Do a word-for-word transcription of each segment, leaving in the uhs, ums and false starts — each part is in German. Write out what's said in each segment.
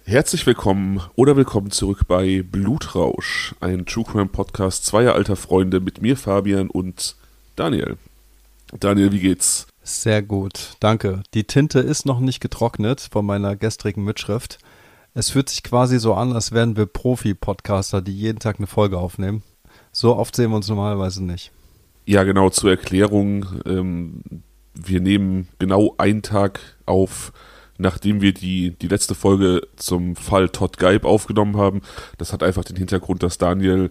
Herzlich willkommen oder willkommen zurück bei Blutrausch, ein True Crime Podcast zweier alter Freunde mit mir, Fabian, und Daniel. Daniel, wie geht's? Sehr gut, danke. Die Tinte ist noch nicht getrocknet von meiner gestrigen Mitschrift. Es fühlt sich quasi so an, als wären wir Profi-Podcaster, die jeden Tag eine Folge aufnehmen. So oft sehen wir uns normalerweise nicht. Ja, genau, zur Erklärung. Ähm, wir nehmen genau einen Tag auf, nachdem wir die, die letzte Folge zum Fall Todd Geib aufgenommen haben. Das hat einfach den Hintergrund, dass Daniel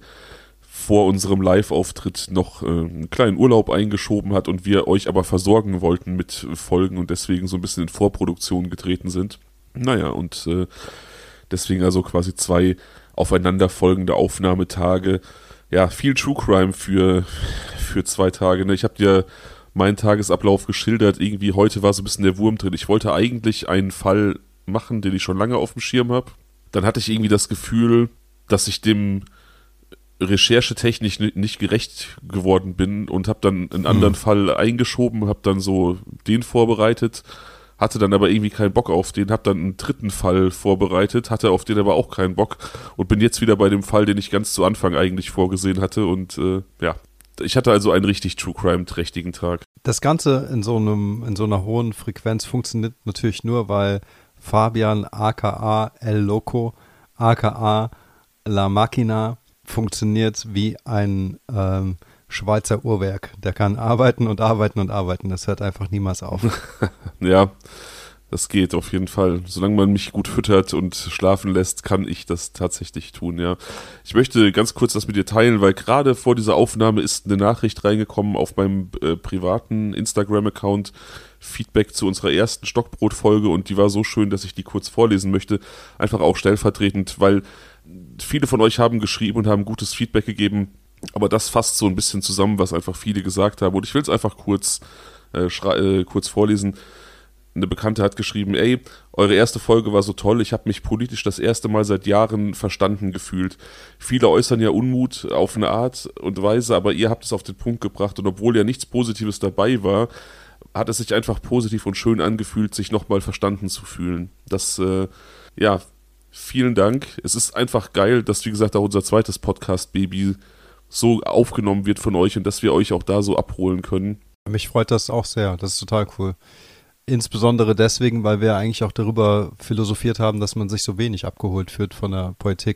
vor unserem Live-Auftritt noch äh, einen kleinen Urlaub eingeschoben hat und wir euch aber versorgen wollten mit Folgen und deswegen so ein bisschen in Vorproduktion getreten sind. Naja, und äh, deswegen also quasi zwei aufeinanderfolgende Aufnahmetage. Ja, viel True Crime für, für zwei Tage. Ne? Ich habe dir meinen Tagesablauf geschildert. Irgendwie heute war so ein bisschen der Wurm drin. Ich wollte eigentlich einen Fall machen, den ich schon lange auf dem Schirm habe. Dann hatte ich irgendwie das Gefühl, dass ich dem recherchetechnisch nicht gerecht geworden bin und habe dann einen anderen hm. Fall eingeschoben, habe dann so den vorbereitet, hatte dann aber irgendwie keinen Bock auf den, habe dann einen dritten Fall vorbereitet, hatte auf den aber auch keinen Bock und bin jetzt wieder bei dem Fall, den ich ganz zu Anfang eigentlich vorgesehen hatte und äh, ja, ich hatte also einen richtig True Crime-trächtigen Tag. Das Ganze in so einem, in so einer hohen Frequenz funktioniert natürlich nur, weil Fabian aka El Loco aka La Machina funktioniert wie ein ähm, Schweizer Uhrwerk. Der kann arbeiten und arbeiten und arbeiten. Das hört einfach niemals auf. Ja, das geht auf jeden Fall. Solange man mich gut füttert und schlafen lässt, kann ich das tatsächlich tun, ja. Ich möchte ganz kurz das mit dir teilen, weil gerade vor dieser Aufnahme ist eine Nachricht reingekommen auf meinem äh, privaten Instagram-Account, Feedback zu unserer ersten Stockbrot-Folge und die war so schön, dass ich die kurz vorlesen möchte. Einfach auch stellvertretend, weil viele von euch haben geschrieben und haben gutes Feedback gegeben, aber das fasst so ein bisschen zusammen, was einfach viele gesagt haben und ich will es einfach kurz, äh, schrei- äh, kurz vorlesen. Eine Bekannte hat geschrieben, ey, eure erste Folge war so toll, ich habe mich politisch das erste Mal seit Jahren verstanden gefühlt. Viele äußern ja Unmut auf eine Art und Weise, aber ihr habt es auf den Punkt gebracht und obwohl ja nichts Positives dabei war, hat es sich einfach positiv und schön angefühlt, sich nochmal verstanden zu fühlen. Das, äh, ja, vielen Dank. Es ist einfach geil, dass, wie gesagt, auch unser zweites Podcast-Baby so aufgenommen wird von euch und dass wir euch auch da so abholen können. Mich freut das auch sehr, das ist total cool. Insbesondere deswegen, weil wir eigentlich auch darüber philosophiert haben, dass man sich so wenig abgeholt fühlt von der Politik.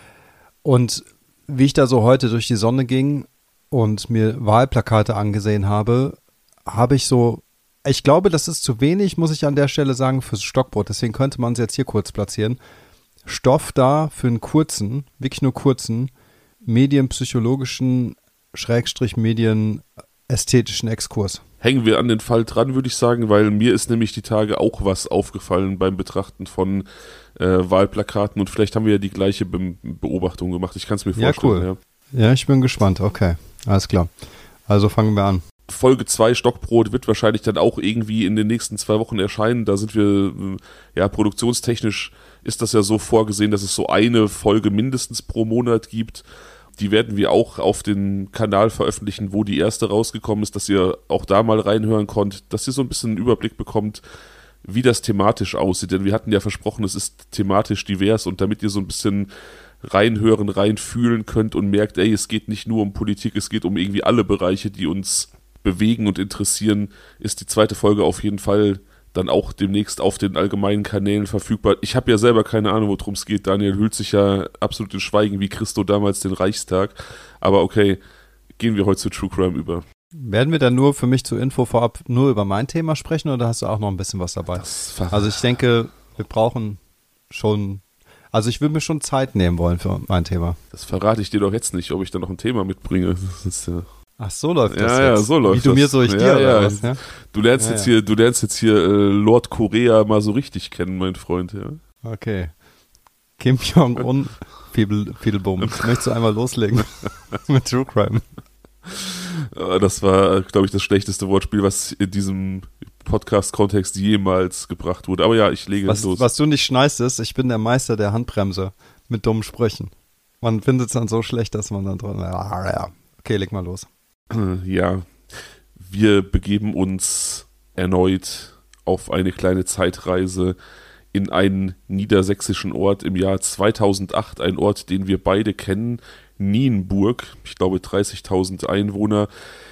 Und wie ich da so heute durch die Sonne ging und mir Wahlplakate angesehen habe, habe ich so, ich glaube, das ist zu wenig, muss ich an der Stelle sagen, fürs Stockbrot. Deswegen könnte man es jetzt hier kurz platzieren. Stoff da für einen kurzen, wirklich nur kurzen, medienpsychologischen, Schrägstrich medienästhetischen Exkurs. Hängen wir an den Fall dran, würde ich sagen, weil mir ist nämlich die Tage auch was aufgefallen beim Betrachten von äh, Wahlplakaten und vielleicht haben wir ja die gleiche Be- Beobachtung gemacht. Ich kann es mir vorstellen. Ja, cool. Ja. ja, ich bin gespannt. Okay, alles klar. Also fangen wir an. Folge zwei Stockbrot wird wahrscheinlich dann auch irgendwie in den nächsten zwei Wochen erscheinen. Da sind wir, ja, produktionstechnisch ist das ja so vorgesehen, dass es so eine Folge mindestens pro Monat gibt. Die werden wir auch auf den Kanal veröffentlichen, wo die erste rausgekommen ist, dass ihr auch da mal reinhören konnt, dass ihr so ein bisschen einen Überblick bekommt, wie das thematisch aussieht. Denn wir hatten ja versprochen, es ist thematisch divers und damit ihr so ein bisschen reinhören, reinfühlen könnt und merkt, ey, es geht nicht nur um Politik, es geht um irgendwie alle Bereiche, die uns bewegen und interessieren, ist die zweite Folge auf jeden Fall dann auch demnächst auf den allgemeinen Kanälen verfügbar. Ich habe ja selber keine Ahnung, worum es geht. Daniel hüllt sich ja absolut in Schweigen wie Christo damals den Reichstag. Aber okay, gehen wir heute zu True Crime über. Werden wir dann nur für mich zur Info vorab nur über mein Thema sprechen oder hast du auch noch ein bisschen was dabei? Also ich denke, wir brauchen schon, also ich würde mir schon Zeit nehmen wollen für mein Thema. Das verrate ich dir doch jetzt nicht, ob ich da noch ein Thema mitbringe. Das ist ja... Ach, so läuft das ja, jetzt. Ja, so läuft Wie du das. mir, so ich ja, dir, ja. oder was? Ja? Du lernst ja, jetzt ja. hier, du lernst jetzt hier äh, Lord Korea mal so richtig kennen, mein Freund, ja. Okay. Kim Jong-un, Fiedel, Fiedelboom. Möchtest du einmal loslegen mit True Crime? Das war, glaube ich, das schlechteste Wortspiel, was in diesem Podcast-Kontext jemals gebracht wurde. Aber ja, ich lege was, los. Was du nicht schneist ist, ich bin der Meister der Handbremse mit dummen Sprüchen. Man findet es dann so schlecht, dass man dann dran... Okay, leg mal los. Ja, wir begeben uns erneut auf eine kleine Zeitreise in einen niedersächsischen Ort im Jahr zweitausendacht, ein Ort, den wir beide kennen, Nienburg, ich glaube dreißigtausend Einwohner,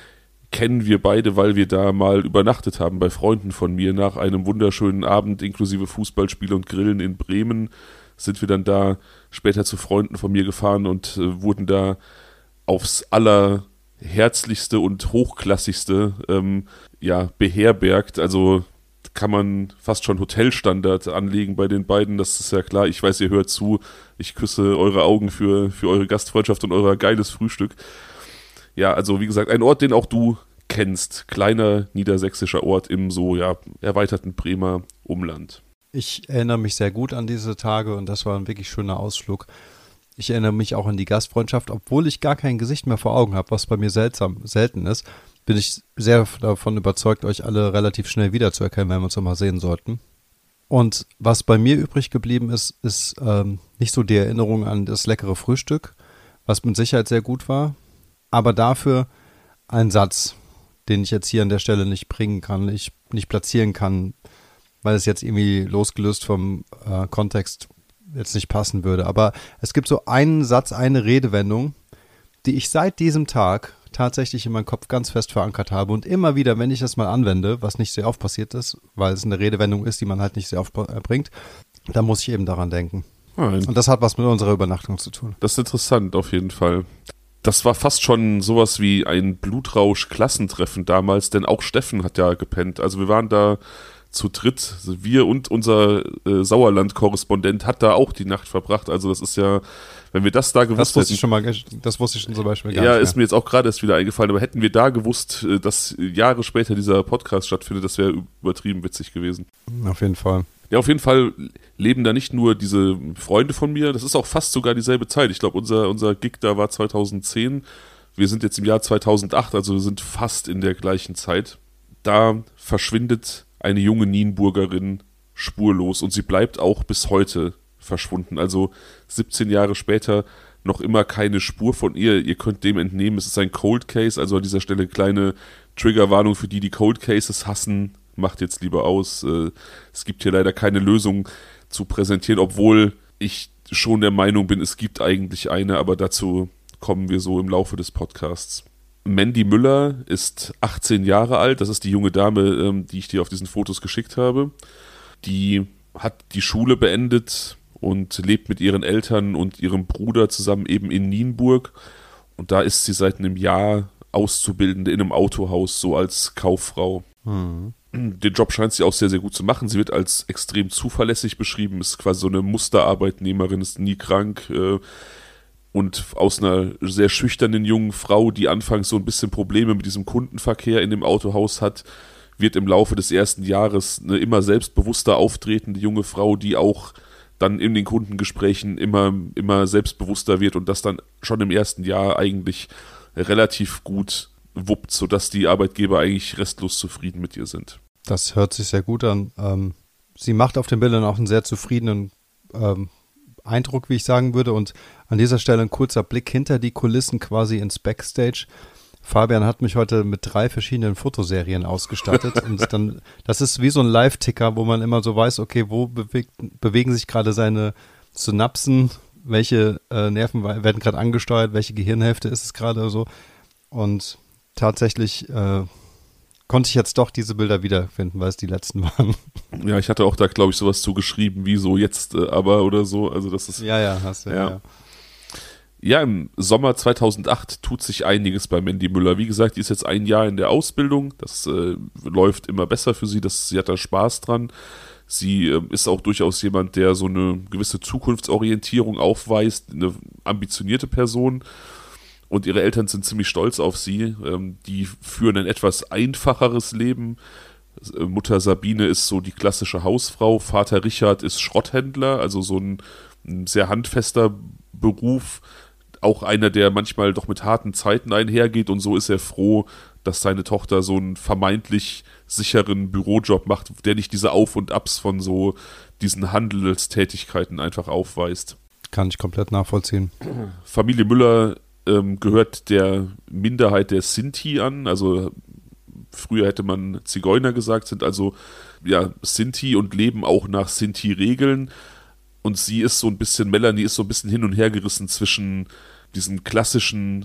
kennen wir beide, weil wir da mal übernachtet haben bei Freunden von mir. Nach einem wunderschönen Abend inklusive Fußballspiel und Grillen in Bremen sind wir dann da später zu Freunden von mir gefahren und äh, wurden da aufs allerherzlichste und hochklassigste ähm, ja, beherbergt. Also kann man fast schon Hotelstandard anlegen bei den beiden, das ist ja klar. Ich weiß, ihr hört zu, ich küsse eure Augen für, für eure Gastfreundschaft und euer geiles Frühstück. Ja, also wie gesagt, ein Ort, den auch du kennst. Kleiner niedersächsischer Ort im so ja erweiterten Bremer Umland. Ich erinnere mich sehr gut an diese Tage und das war ein wirklich schöner Ausflug. Ich erinnere mich auch an die Gastfreundschaft, obwohl ich gar kein Gesicht mehr vor Augen habe, was bei mir seltsam, selten ist, bin ich sehr davon überzeugt, euch alle relativ schnell wiederzuerkennen, wenn wir uns nochmal sehen sollten. Und was bei mir übrig geblieben ist, ist ähm, nicht so die Erinnerung an das leckere Frühstück, was mit Sicherheit sehr gut war, aber dafür ein Satz, den ich jetzt hier an der Stelle nicht bringen kann, ich nicht platzieren kann, weil es jetzt irgendwie losgelöst vom äh, Kontext jetzt nicht passen würde. Aber es gibt so einen Satz, eine Redewendung, die ich seit diesem Tag tatsächlich in meinem Kopf ganz fest verankert habe und immer wieder, wenn ich das mal anwende, was nicht sehr oft passiert ist, weil es eine Redewendung ist, die man halt nicht sehr oft bringt, dann muss ich eben daran denken. Nein. Und das hat was mit unserer Übernachtung zu tun. Das ist interessant auf jeden Fall. Das war fast schon sowas wie ein Blutrausch-Klassentreffen damals, denn auch Steffen hat ja gepennt. Also wir waren da zu dritt, wir und unser äh, Sauerland-Korrespondent hat da auch die Nacht verbracht. Also das ist ja, wenn wir das da gewusst das wusste hätten. Ich schon mal, das wusste ich schon zum Beispiel gar ja, nicht mehr. Ist mir jetzt auch gerade erst wieder eingefallen, aber hätten wir da gewusst, dass Jahre später dieser Podcast stattfindet, das wäre übertrieben witzig gewesen. Auf jeden Fall. Ja, auf jeden Fall leben da nicht nur diese Freunde von mir, das ist auch fast sogar dieselbe Zeit. Ich glaube, unser, unser Gig da war zweitausendzehn, wir sind jetzt im Jahr zweitausendacht, also wir sind fast in der gleichen Zeit. Da verschwindet eine junge Nienburgerin spurlos und sie bleibt auch bis heute verschwunden. Also siebzehn Jahre später noch immer keine Spur von ihr. Ihr könnt dem entnehmen, es ist ein Cold Case, also an dieser Stelle kleine Triggerwarnung für die, die Cold Cases hassen. Macht jetzt lieber aus. Es gibt hier leider keine Lösung zu präsentieren, obwohl ich schon der Meinung bin, es gibt eigentlich eine, aber dazu kommen wir so im Laufe des Podcasts. Mandy Müller ist achtzehn Jahre alt, das ist die junge Dame, die ich dir auf diesen Fotos geschickt habe. Die hat die Schule beendet und lebt mit ihren Eltern und ihrem Bruder zusammen eben in Nienburg. Und da ist sie seit einem Jahr Auszubildende in einem Autohaus, so als Kauffrau. Mhm. Den Job scheint sie auch sehr, sehr gut zu machen. Sie wird als extrem zuverlässig beschrieben, ist quasi so eine Musterarbeitnehmerin, ist nie krank äh, und aus einer sehr schüchternen jungen Frau, die anfangs so ein bisschen Probleme mit diesem Kundenverkehr in dem Autohaus hat, wird im Laufe des ersten Jahres eine immer selbstbewusster auftretende junge Frau, die auch dann in den Kundengesprächen immer, immer selbstbewusster wird und das dann schon im ersten Jahr eigentlich relativ gut wuppt, sodass die Arbeitgeber eigentlich restlos zufrieden mit ihr sind. Das hört sich sehr gut an. Ähm, sie macht auf den Bildern auch einen sehr zufriedenen ähm, Eindruck, wie ich sagen würde. Und an dieser Stelle ein kurzer Blick hinter die Kulissen quasi ins Backstage. Fabian hat mich heute mit drei verschiedenen Fotoserien ausgestattet und dann, das ist wie so ein Live-Ticker, wo man immer so weiß, okay, wo bewegt, bewegen sich gerade seine Synapsen, welche äh, Nerven werden gerade angesteuert, welche Gehirnhälfte ist es gerade so. Und tatsächlich äh, konnte ich jetzt doch diese Bilder wiederfinden, weil es die letzten waren. Ja, ich hatte auch da, glaube ich, sowas zugeschrieben, wie so jetzt äh, aber oder so. Also das ist ja, ja, hast du, ja. ja. Ja, im Sommer zweitausendacht tut sich einiges bei Mandy Müller. Wie gesagt, die ist jetzt ein Jahr in der Ausbildung. Das äh, läuft immer besser für sie. Das, sie hat da Spaß dran. Sie äh, ist auch durchaus jemand, der so eine gewisse Zukunftsorientierung aufweist, eine ambitionierte Person. Und ihre Eltern sind ziemlich stolz auf sie. Ähm, die führen ein etwas einfacheres Leben. Äh, Mutter Sabine ist so die klassische Hausfrau. Vater Richard ist Schrotthändler, also so ein, ein sehr handfester Beruf. Auch einer, der manchmal doch mit harten Zeiten einhergeht und so ist er froh, dass seine Tochter so einen vermeintlich sicheren Bürojob macht, der nicht diese Auf- und Abs von so diesen Handelstätigkeiten einfach aufweist. Kann ich komplett nachvollziehen. Familie Müller ähm, gehört der Minderheit der Sinti an, also früher hätte man Zigeuner gesagt, sind also ja Sinti und leben auch nach Sinti-Regeln. Und sie ist so ein bisschen, Melanie ist so ein bisschen hin und her gerissen zwischen diesen klassischen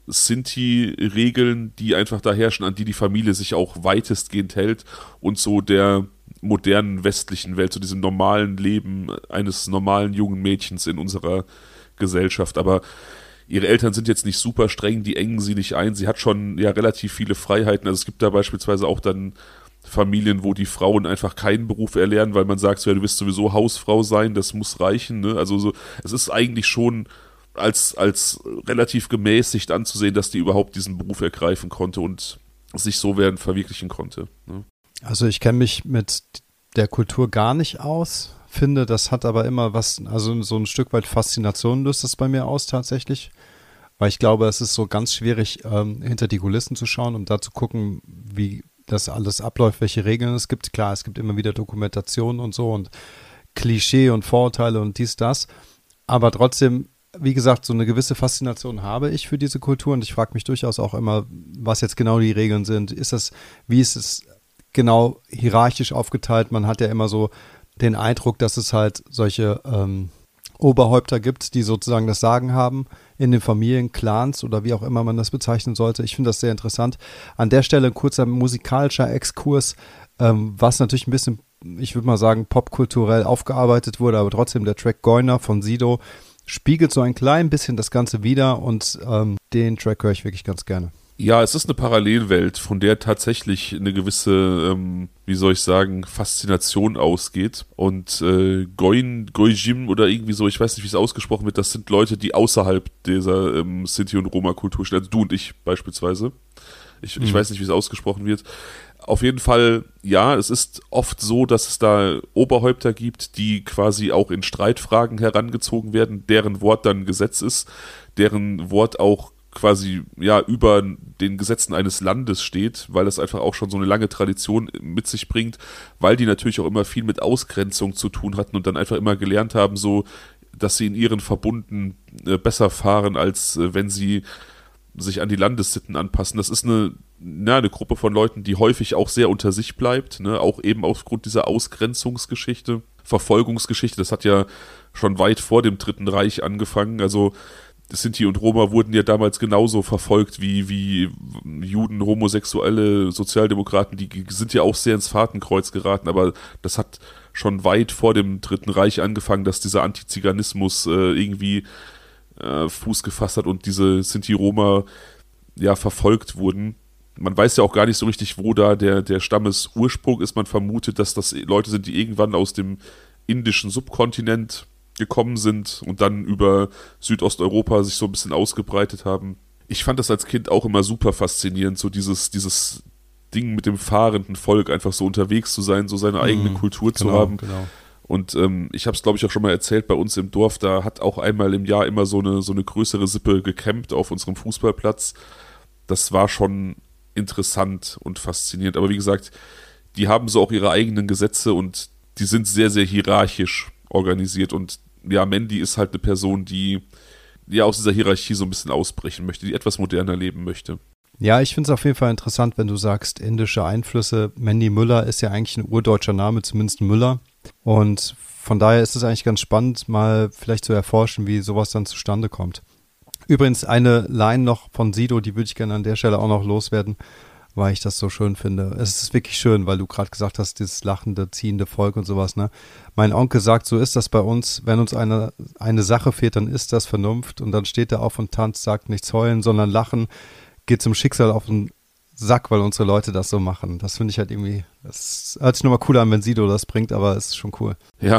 Sinti-Regeln, die einfach da herrschen, an die die Familie sich auch weitestgehend hält, und so der modernen westlichen Welt, zu so diesem normalen Leben eines normalen jungen Mädchens in unserer Gesellschaft. Aber ihre Eltern sind jetzt nicht super streng, die engen sie nicht ein. Sie hat schon ja relativ viele Freiheiten. Also es gibt da beispielsweise auch dann Familien, wo die Frauen einfach keinen Beruf erlernen, weil man sagt, so, ja, du wirst sowieso Hausfrau sein, das muss reichen. Ne? Also so, es ist eigentlich schon als, als relativ gemäßigt anzusehen, dass die überhaupt diesen Beruf ergreifen konnte und sich so werden verwirklichen konnte. Ne? Also ich kenne mich mit der Kultur gar nicht aus, finde, das hat aber immer was, also so ein Stück weit Faszination löst das bei mir aus tatsächlich, weil ich glaube, es ist so ganz schwierig, ähm, hinter die Kulissen zu schauen und da zu gucken, wie das alles abläuft, welche Regeln es gibt. Klar, es gibt immer wieder Dokumentationen und so und Klischee und Vorurteile und dies, das. Aber trotzdem, wie gesagt, so eine gewisse Faszination habe ich für diese Kultur und ich frage mich durchaus auch immer, was jetzt genau die Regeln sind. Ist das, wie ist es genau hierarchisch aufgeteilt? Man hat ja immer so den Eindruck, dass es halt solche ähm, Oberhäupter gibt, die sozusagen das Sagen haben in den Familien, Clans oder wie auch immer man das bezeichnen sollte. Ich finde das sehr interessant. An der Stelle ein kurzer musikalischer Exkurs, ähm, was natürlich ein bisschen, ich würde mal sagen, popkulturell aufgearbeitet wurde, aber trotzdem der Track Goiner von Sido spiegelt so ein klein bisschen das Ganze wider und ähm, den Track höre ich wirklich ganz gerne. Ja, es ist eine Parallelwelt, von der tatsächlich eine gewisse, ähm, wie soll ich sagen, Faszination ausgeht. Und äh, Goin, Goijim oder irgendwie so, ich weiß nicht, wie es ausgesprochen wird, das sind Leute, die außerhalb dieser ähm, Sinti- und Roma-Kultur stehen. Also du und ich beispielsweise. Ich, mhm. ich weiß nicht, wie es ausgesprochen wird. Auf jeden Fall, ja, es ist oft so, dass es da Oberhäupter gibt, die quasi auch in Streitfragen herangezogen werden, deren Wort dann Gesetz ist, deren Wort auch quasi ja über den Gesetzen eines Landes steht, weil das einfach auch schon so eine lange Tradition mit sich bringt, weil die natürlich auch immer viel mit Ausgrenzung zu tun hatten und dann einfach immer gelernt haben, so, dass sie in ihren Verbunden äh, besser fahren, als äh, wenn sie sich an die Landessitten anpassen. Das ist eine, na, eine Gruppe von Leuten, die häufig auch sehr unter sich bleibt, ne? Auch eben aufgrund dieser Ausgrenzungsgeschichte, Verfolgungsgeschichte. Das hat ja schon weit vor dem Dritten Reich angefangen. Also Sinti und Roma wurden ja damals genauso verfolgt wie, wie Juden, Homosexuelle, Sozialdemokraten, die sind ja auch sehr ins Fadenkreuz geraten, aber das hat schon weit vor dem Dritten Reich angefangen, dass dieser Antiziganismus äh, irgendwie äh, Fuß gefasst hat und diese Sinti-Roma ja verfolgt wurden. Man weiß ja auch gar nicht so richtig, wo da der, der Stammesursprung ist. Man vermutet, dass das Leute sind, die irgendwann aus dem indischen Subkontinent gekommen sind und dann über Südosteuropa sich so ein bisschen ausgebreitet haben. Ich fand das als Kind auch immer super faszinierend, so dieses, dieses Ding mit dem fahrenden Volk, einfach so unterwegs zu sein, so seine eigene mhm, Kultur genau, zu haben. Genau. Und ähm, ich habe es, glaube ich, auch schon mal erzählt, bei uns im Dorf, da hat auch einmal im Jahr immer so eine, so eine größere Sippe gecampt auf unserem Fußballplatz. Das war schon interessant und faszinierend. Aber wie gesagt, die haben so auch ihre eigenen Gesetze und die sind sehr, sehr hierarchisch organisiert und ja, Mandy ist halt eine Person, die ja aus dieser Hierarchie so ein bisschen ausbrechen möchte, die etwas moderner leben möchte. Ja, ich finde es auf jeden Fall interessant, wenn du sagst, indische Einflüsse. Mandy Müller ist ja eigentlich ein urdeutscher Name, zumindest Müller. Und von daher ist es eigentlich ganz spannend, mal vielleicht zu erforschen, wie sowas dann zustande kommt. Übrigens eine Line noch von Sido, die würde ich gerne an der Stelle auch noch loswerden, weil ich das so schön finde. Es ist wirklich schön, weil du gerade gesagt hast, dieses lachende, ziehende Volk und sowas, ne? Mein Onkel sagt, so ist das bei uns, wenn uns eine, eine Sache fehlt, dann ist das Vernunft und dann steht er auf und tanzt, sagt nichts heulen, sondern lachen, geht zum Schicksal auf den Sack, weil unsere Leute das so machen. Das finde ich halt irgendwie, das hört sich nochmal cool an, wenn Sido das bringt, aber es ist schon cool. Ja,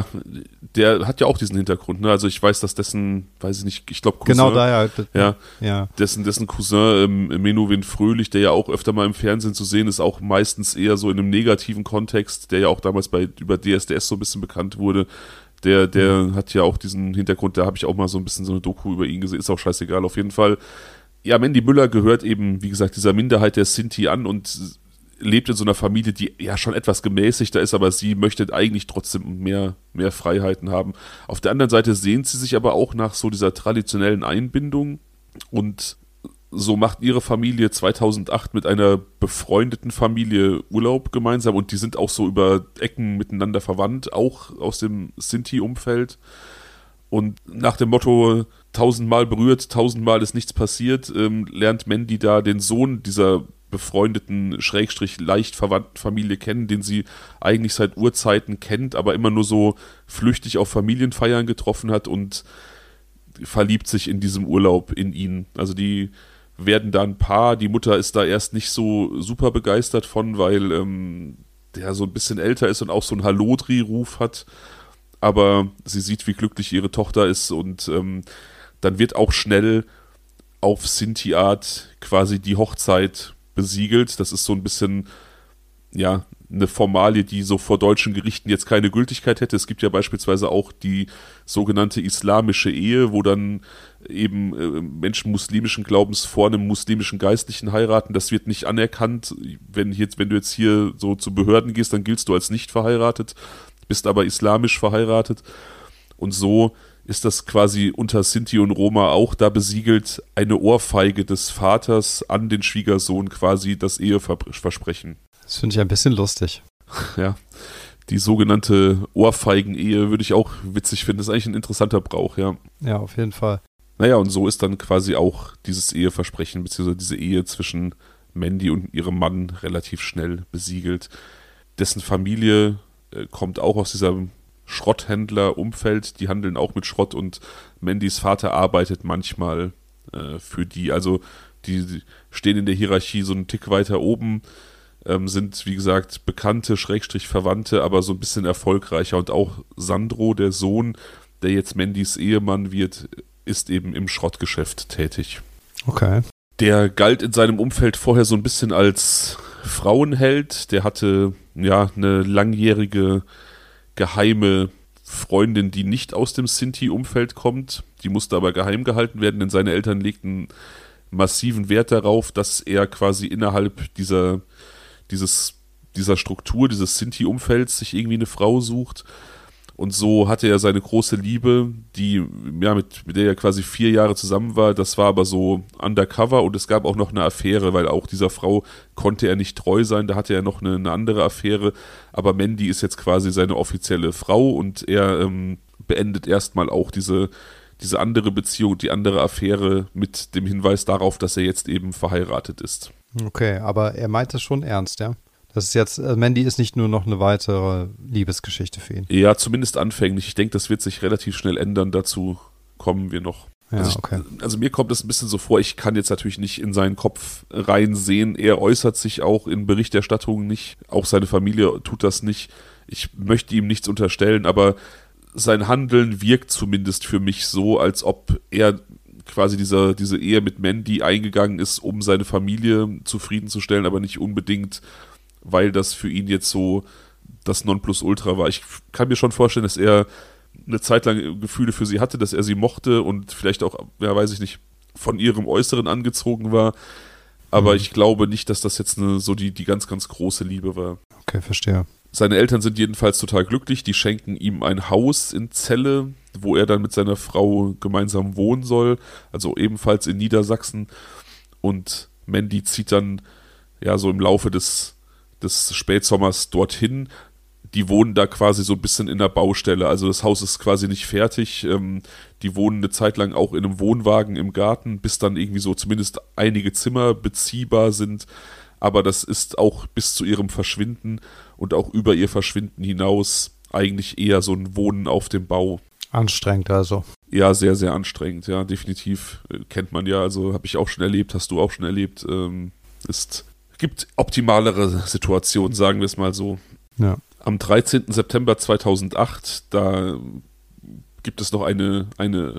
der hat ja auch diesen Hintergrund, ne? Also ich weiß, dass dessen, weiß ich nicht, ich glaube Cousin. Genau daher. Ja, ja. Dessen, dessen Cousin ähm, Menowin Fröhlich, der ja auch öfter mal im Fernsehen zu sehen ist, auch meistens eher so in einem negativen Kontext, der ja auch damals bei über D S D S so ein bisschen bekannt wurde. Der, der mhm. hat ja auch diesen Hintergrund, da habe ich auch mal so ein bisschen so eine Doku über ihn gesehen, ist auch scheißegal, auf jeden Fall. Ja, Mandy Müller gehört eben, wie gesagt, dieser Minderheit der Sinti an und lebt in so einer Familie, die ja schon etwas gemäßigter ist, aber sie möchte eigentlich trotzdem mehr, mehr Freiheiten haben. Auf der anderen Seite sehnt sie sich aber auch nach so dieser traditionellen Einbindung und so macht ihre Familie zweitausendacht mit einer befreundeten Familie Urlaub gemeinsam und die sind auch so über Ecken miteinander verwandt, auch aus dem Sinti-Umfeld. Und nach dem Motto, tausendmal berührt, tausendmal ist nichts passiert, ähm, lernt Mandy da den Sohn dieser befreundeten, schrägstrich leicht verwandten Familie kennen, den sie eigentlich seit Urzeiten kennt, aber immer nur so flüchtig auf Familienfeiern getroffen hat und verliebt sich in diesem Urlaub in ihn. Also die werden da ein Paar, die Mutter ist da erst nicht so super begeistert von, weil ähm, der so ein bisschen älter ist und auch so einen Hallodri-Ruf hat, aber sie sieht, wie glücklich ihre Tochter ist und ähm, dann wird auch schnell auf Sinti-Art quasi die Hochzeit besiegelt. Das ist so ein bisschen, ja, eine Formalie, die so vor deutschen Gerichten jetzt keine Gültigkeit hätte. Es gibt ja beispielsweise auch die sogenannte islamische Ehe, wo dann eben äh, Menschen muslimischen Glaubens vor einem muslimischen Geistlichen heiraten. Das wird nicht anerkannt. Wenn, jetzt, wenn du jetzt hier so zu Behörden gehst, dann giltst du als nicht verheiratet, bist aber islamisch verheiratet. Und so ist das quasi unter Sinti und Roma auch da besiegelt, eine Ohrfeige des Vaters an den Schwiegersohn, quasi das Eheversprechen. Das finde ich ein bisschen lustig. Ja, die sogenannte Ohrfeigen-Ehe würde ich auch witzig finden. Das ist eigentlich ein interessanter Brauch, ja. Ja, auf jeden Fall. Naja, und so ist dann quasi auch dieses Eheversprechen, beziehungsweise diese Ehe zwischen Mandy und ihrem Mann relativ schnell besiegelt. Dessen Familie äh, kommt auch aus diesem Schrotthändler-Umfeld, die handeln auch mit Schrott und Mandys Vater arbeitet manchmal äh, für die. Also die, die stehen in der Hierarchie so einen Tick weiter oben, ähm, sind wie gesagt Bekannte, Schrägstrich Verwandte, aber so ein bisschen erfolgreicher. Und auch Sandro, der Sohn, der jetzt Mandys Ehemann wird, ist eben im Schrottgeschäft tätig. Okay. Der galt in seinem Umfeld vorher so ein bisschen als Frauenheld. Der hatte ja eine langjährige geheime Freundin, die nicht aus dem Sinti-Umfeld kommt. Die musste aber geheim gehalten werden, denn seine Eltern legten massiven Wert darauf, dass er quasi innerhalb dieser, dieses, dieser Struktur, dieses Sinti-Umfelds sich irgendwie eine Frau sucht. Und so hatte er seine große Liebe, die, ja, mit, mit der er quasi vier Jahre zusammen war. Das war aber so undercover und es gab auch noch eine Affäre, weil auch dieser Frau konnte er nicht treu sein. Da hatte er noch eine, eine andere Affäre. Aber Mandy ist jetzt quasi seine offizielle Frau und er ähm, beendet erstmal auch diese, diese andere Beziehung, die andere Affäre mit dem Hinweis darauf, dass er jetzt eben verheiratet ist. Okay, aber er meint das schon ernst, ja? Das ist jetzt, äh, Mandy ist nicht nur noch eine weitere Liebesgeschichte für ihn. Ja, zumindest anfänglich. Ich denke, das wird sich relativ schnell ändern. Dazu kommen wir noch. Ja, also, ich, okay. also mir kommt es ein bisschen so vor, ich kann jetzt natürlich nicht in seinen Kopf reinsehen. Er äußert sich auch in Berichterstattungen nicht. Auch seine Familie tut das nicht. Ich möchte ihm nichts unterstellen, aber sein Handeln wirkt zumindest für mich so, als ob er quasi diese, diese Ehe mit Mandy eingegangen ist, um seine Familie zufriedenzustellen, aber nicht unbedingt, weil das für ihn jetzt so das Nonplusultra war. Ich kann mir schon vorstellen, dass er eine Zeit lang Gefühle für sie hatte, dass er sie mochte und vielleicht auch, ja, weiß ich nicht, von ihrem Äußeren angezogen war. Aber mhm. ich glaube nicht, dass das jetzt eine, so die, die ganz, ganz große Liebe war. Okay, verstehe. Seine Eltern sind jedenfalls total glücklich. Die schenken ihm ein Haus in Celle, wo er dann mit seiner Frau gemeinsam wohnen soll. Also ebenfalls in Niedersachsen. Und Mandy zieht dann ja so im Laufe des des Spätsommers dorthin. Die wohnen da quasi so ein bisschen in der Baustelle. Also das Haus ist quasi nicht fertig. Ähm, die wohnen eine Zeit lang auch in einem Wohnwagen im Garten, bis dann irgendwie so zumindest einige Zimmer beziehbar sind. Aber das ist auch bis zu ihrem Verschwinden und auch über ihr Verschwinden hinaus eigentlich eher so ein Wohnen auf dem Bau. Anstrengend also. Ja, sehr, sehr anstrengend. Ja, definitiv. Äh, kennt man ja. Also habe ich auch schon erlebt, hast du auch schon erlebt. Ähm, ist gibt optimalere Situationen, sagen wir es mal so. Ja. Am dreizehnten September zweitausendacht, da gibt es noch eine, eine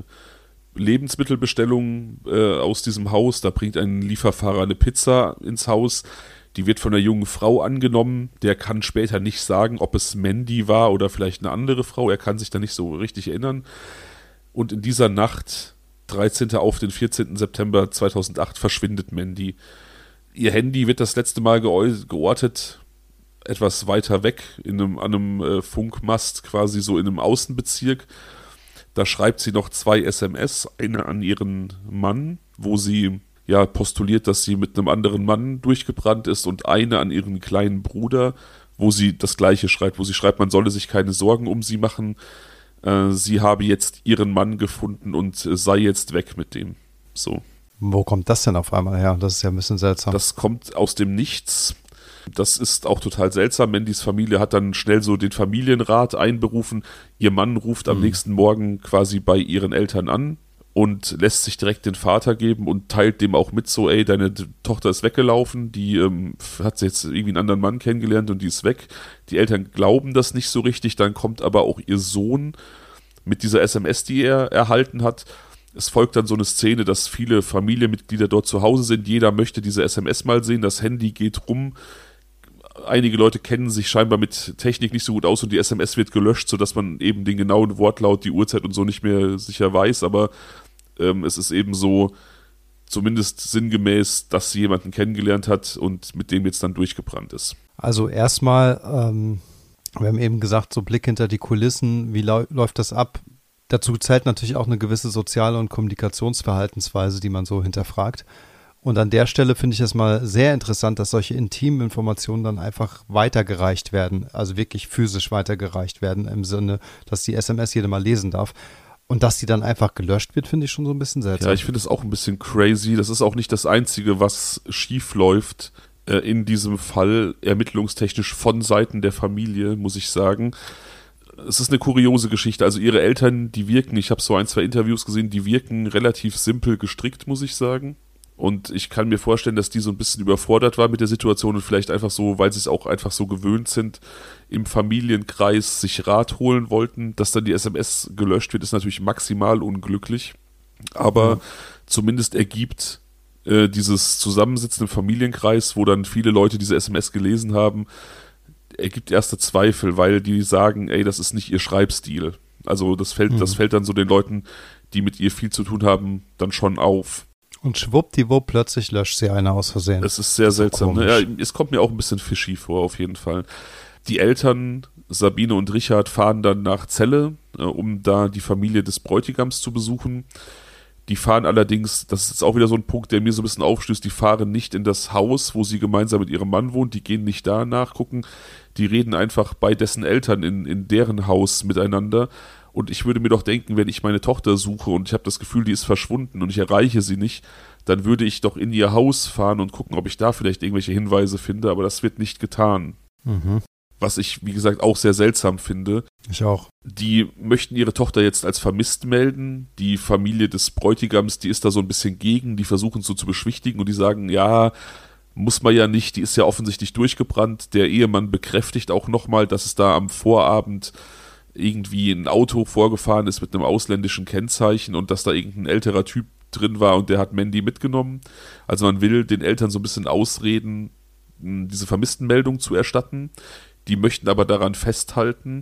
Lebensmittelbestellung äh, aus diesem Haus. Da bringt ein Lieferfahrer eine Pizza ins Haus. Die wird von einer jungen Frau angenommen. Der kann später nicht sagen, ob es Mandy war oder vielleicht eine andere Frau. Er kann sich da nicht so richtig erinnern. Und in dieser Nacht, dreizehnten auf den vierzehnten September zweitausendacht, verschwindet Mandy. Ihr Handy wird das letzte Mal geortet, etwas weiter weg, in einem, an einem äh, Funkmast, quasi so in einem Außenbezirk. Da schreibt sie noch zwei S M S, eine an ihren Mann, wo sie ja, postuliert, dass sie mit einem anderen Mann durchgebrannt ist und eine an ihren kleinen Bruder, wo sie das Gleiche schreibt, wo sie schreibt, man solle sich keine Sorgen um sie machen, äh, sie habe jetzt ihren Mann gefunden und äh, sei jetzt weg mit dem. So. Wo kommt das denn auf einmal her? Das ist ja ein bisschen seltsam. Das kommt aus dem Nichts. Das ist auch total seltsam. Mandys Familie hat dann schnell so den Familienrat einberufen. Ihr Mann ruft am mhm. nächsten Morgen quasi bei ihren Eltern an und lässt sich direkt den Vater geben und teilt dem auch mit, so, ey, deine Tochter ist weggelaufen, die ähm, hat jetzt irgendwie einen anderen Mann kennengelernt und die ist weg. Die Eltern glauben das nicht so richtig, dann kommt aber auch ihr Sohn mit dieser S M S, die er erhalten hat. Es folgt dann so eine Szene, dass viele Familienmitglieder dort zu Hause sind, jeder möchte diese S M S mal sehen, das Handy geht rum. Einige Leute kennen sich scheinbar mit Technik nicht so gut aus und die S M S wird gelöscht, sodass man eben den genauen Wortlaut, die Uhrzeit und so nicht mehr sicher weiß, aber ähm, es ist eben so, zumindest sinngemäß, dass sie jemanden kennengelernt hat und mit dem jetzt dann durchgebrannt ist. Also erstmal, ähm, wir haben eben gesagt, so Blick hinter die Kulissen, wie lau- läuft das ab? Dazu zählt natürlich auch eine gewisse soziale und Kommunikationsverhaltensweise, die man so hinterfragt. Und an der Stelle finde ich es mal sehr interessant, dass solche intimen Informationen dann einfach weitergereicht werden, also wirklich physisch weitergereicht werden, im Sinne, dass die S M S jeder mal lesen darf. Und dass die dann einfach gelöscht wird, finde ich schon so ein bisschen seltsam. Ja, ich finde es auch ein bisschen crazy. Das ist auch nicht das Einzige, was schief läuft äh, in diesem Fall, ermittlungstechnisch von Seiten der Familie, muss ich sagen. Es ist eine kuriose Geschichte. Also ihre Eltern, die wirken, ich habe so ein, zwei Interviews gesehen, die wirken relativ simpel gestrickt, muss ich sagen. Und ich kann mir vorstellen, dass die so ein bisschen überfordert war mit der Situation und vielleicht einfach so, weil sie es auch einfach so gewöhnt sind, im Familienkreis sich Rat holen wollten. Dass dann die S M S gelöscht wird, ist natürlich maximal unglücklich. Aber mhm. zumindest ergibt äh, dieses Zusammensitzen im Familienkreis, wo dann viele Leute diese S M S gelesen haben, ergibt erste Zweifel, weil die sagen, ey, das ist nicht ihr Schreibstil. Also das fällt, mhm. das fällt dann so den Leuten, die mit ihr viel zu tun haben, dann schon auf. Und schwuppdiwupp, plötzlich löscht sie eine aus Versehen. Es ist sehr seltsam. Ne? Ja, es kommt mir auch ein bisschen fishy vor, auf jeden Fall. Die Eltern, Sabine und Richard, fahren dann nach Celle, äh, um da die Familie des Bräutigams zu besuchen. Die fahren allerdings, das ist jetzt auch wieder so ein Punkt, der mir so ein bisschen aufstößt, die fahren nicht in das Haus, wo sie gemeinsam mit ihrem Mann wohnt, die gehen nicht da nachgucken, die reden einfach bei dessen Eltern in, in deren Haus miteinander. Und ich würde mir doch denken, wenn ich meine Tochter suche und ich habe das Gefühl, die ist verschwunden und ich erreiche sie nicht, dann würde ich doch in ihr Haus fahren und gucken, ob ich da vielleicht irgendwelche Hinweise finde, aber das wird nicht getan. Mhm. Was ich, wie gesagt, auch sehr seltsam finde. Ich auch. Die möchten ihre Tochter jetzt als vermisst melden. Die Familie des Bräutigams, die ist da so ein bisschen gegen, die versuchen es so zu beschwichtigen und die sagen, ja, muss man ja nicht, die ist ja offensichtlich durchgebrannt. Der Ehemann bekräftigt auch nochmal, dass es da am Vorabend irgendwie ein Auto vorgefahren ist mit einem ausländischen Kennzeichen und dass da irgendein älterer Typ drin war und der hat Mandy mitgenommen. Also man will den Eltern so ein bisschen ausreden, diese Vermisstenmeldung zu erstatten. Die möchten aber daran festhalten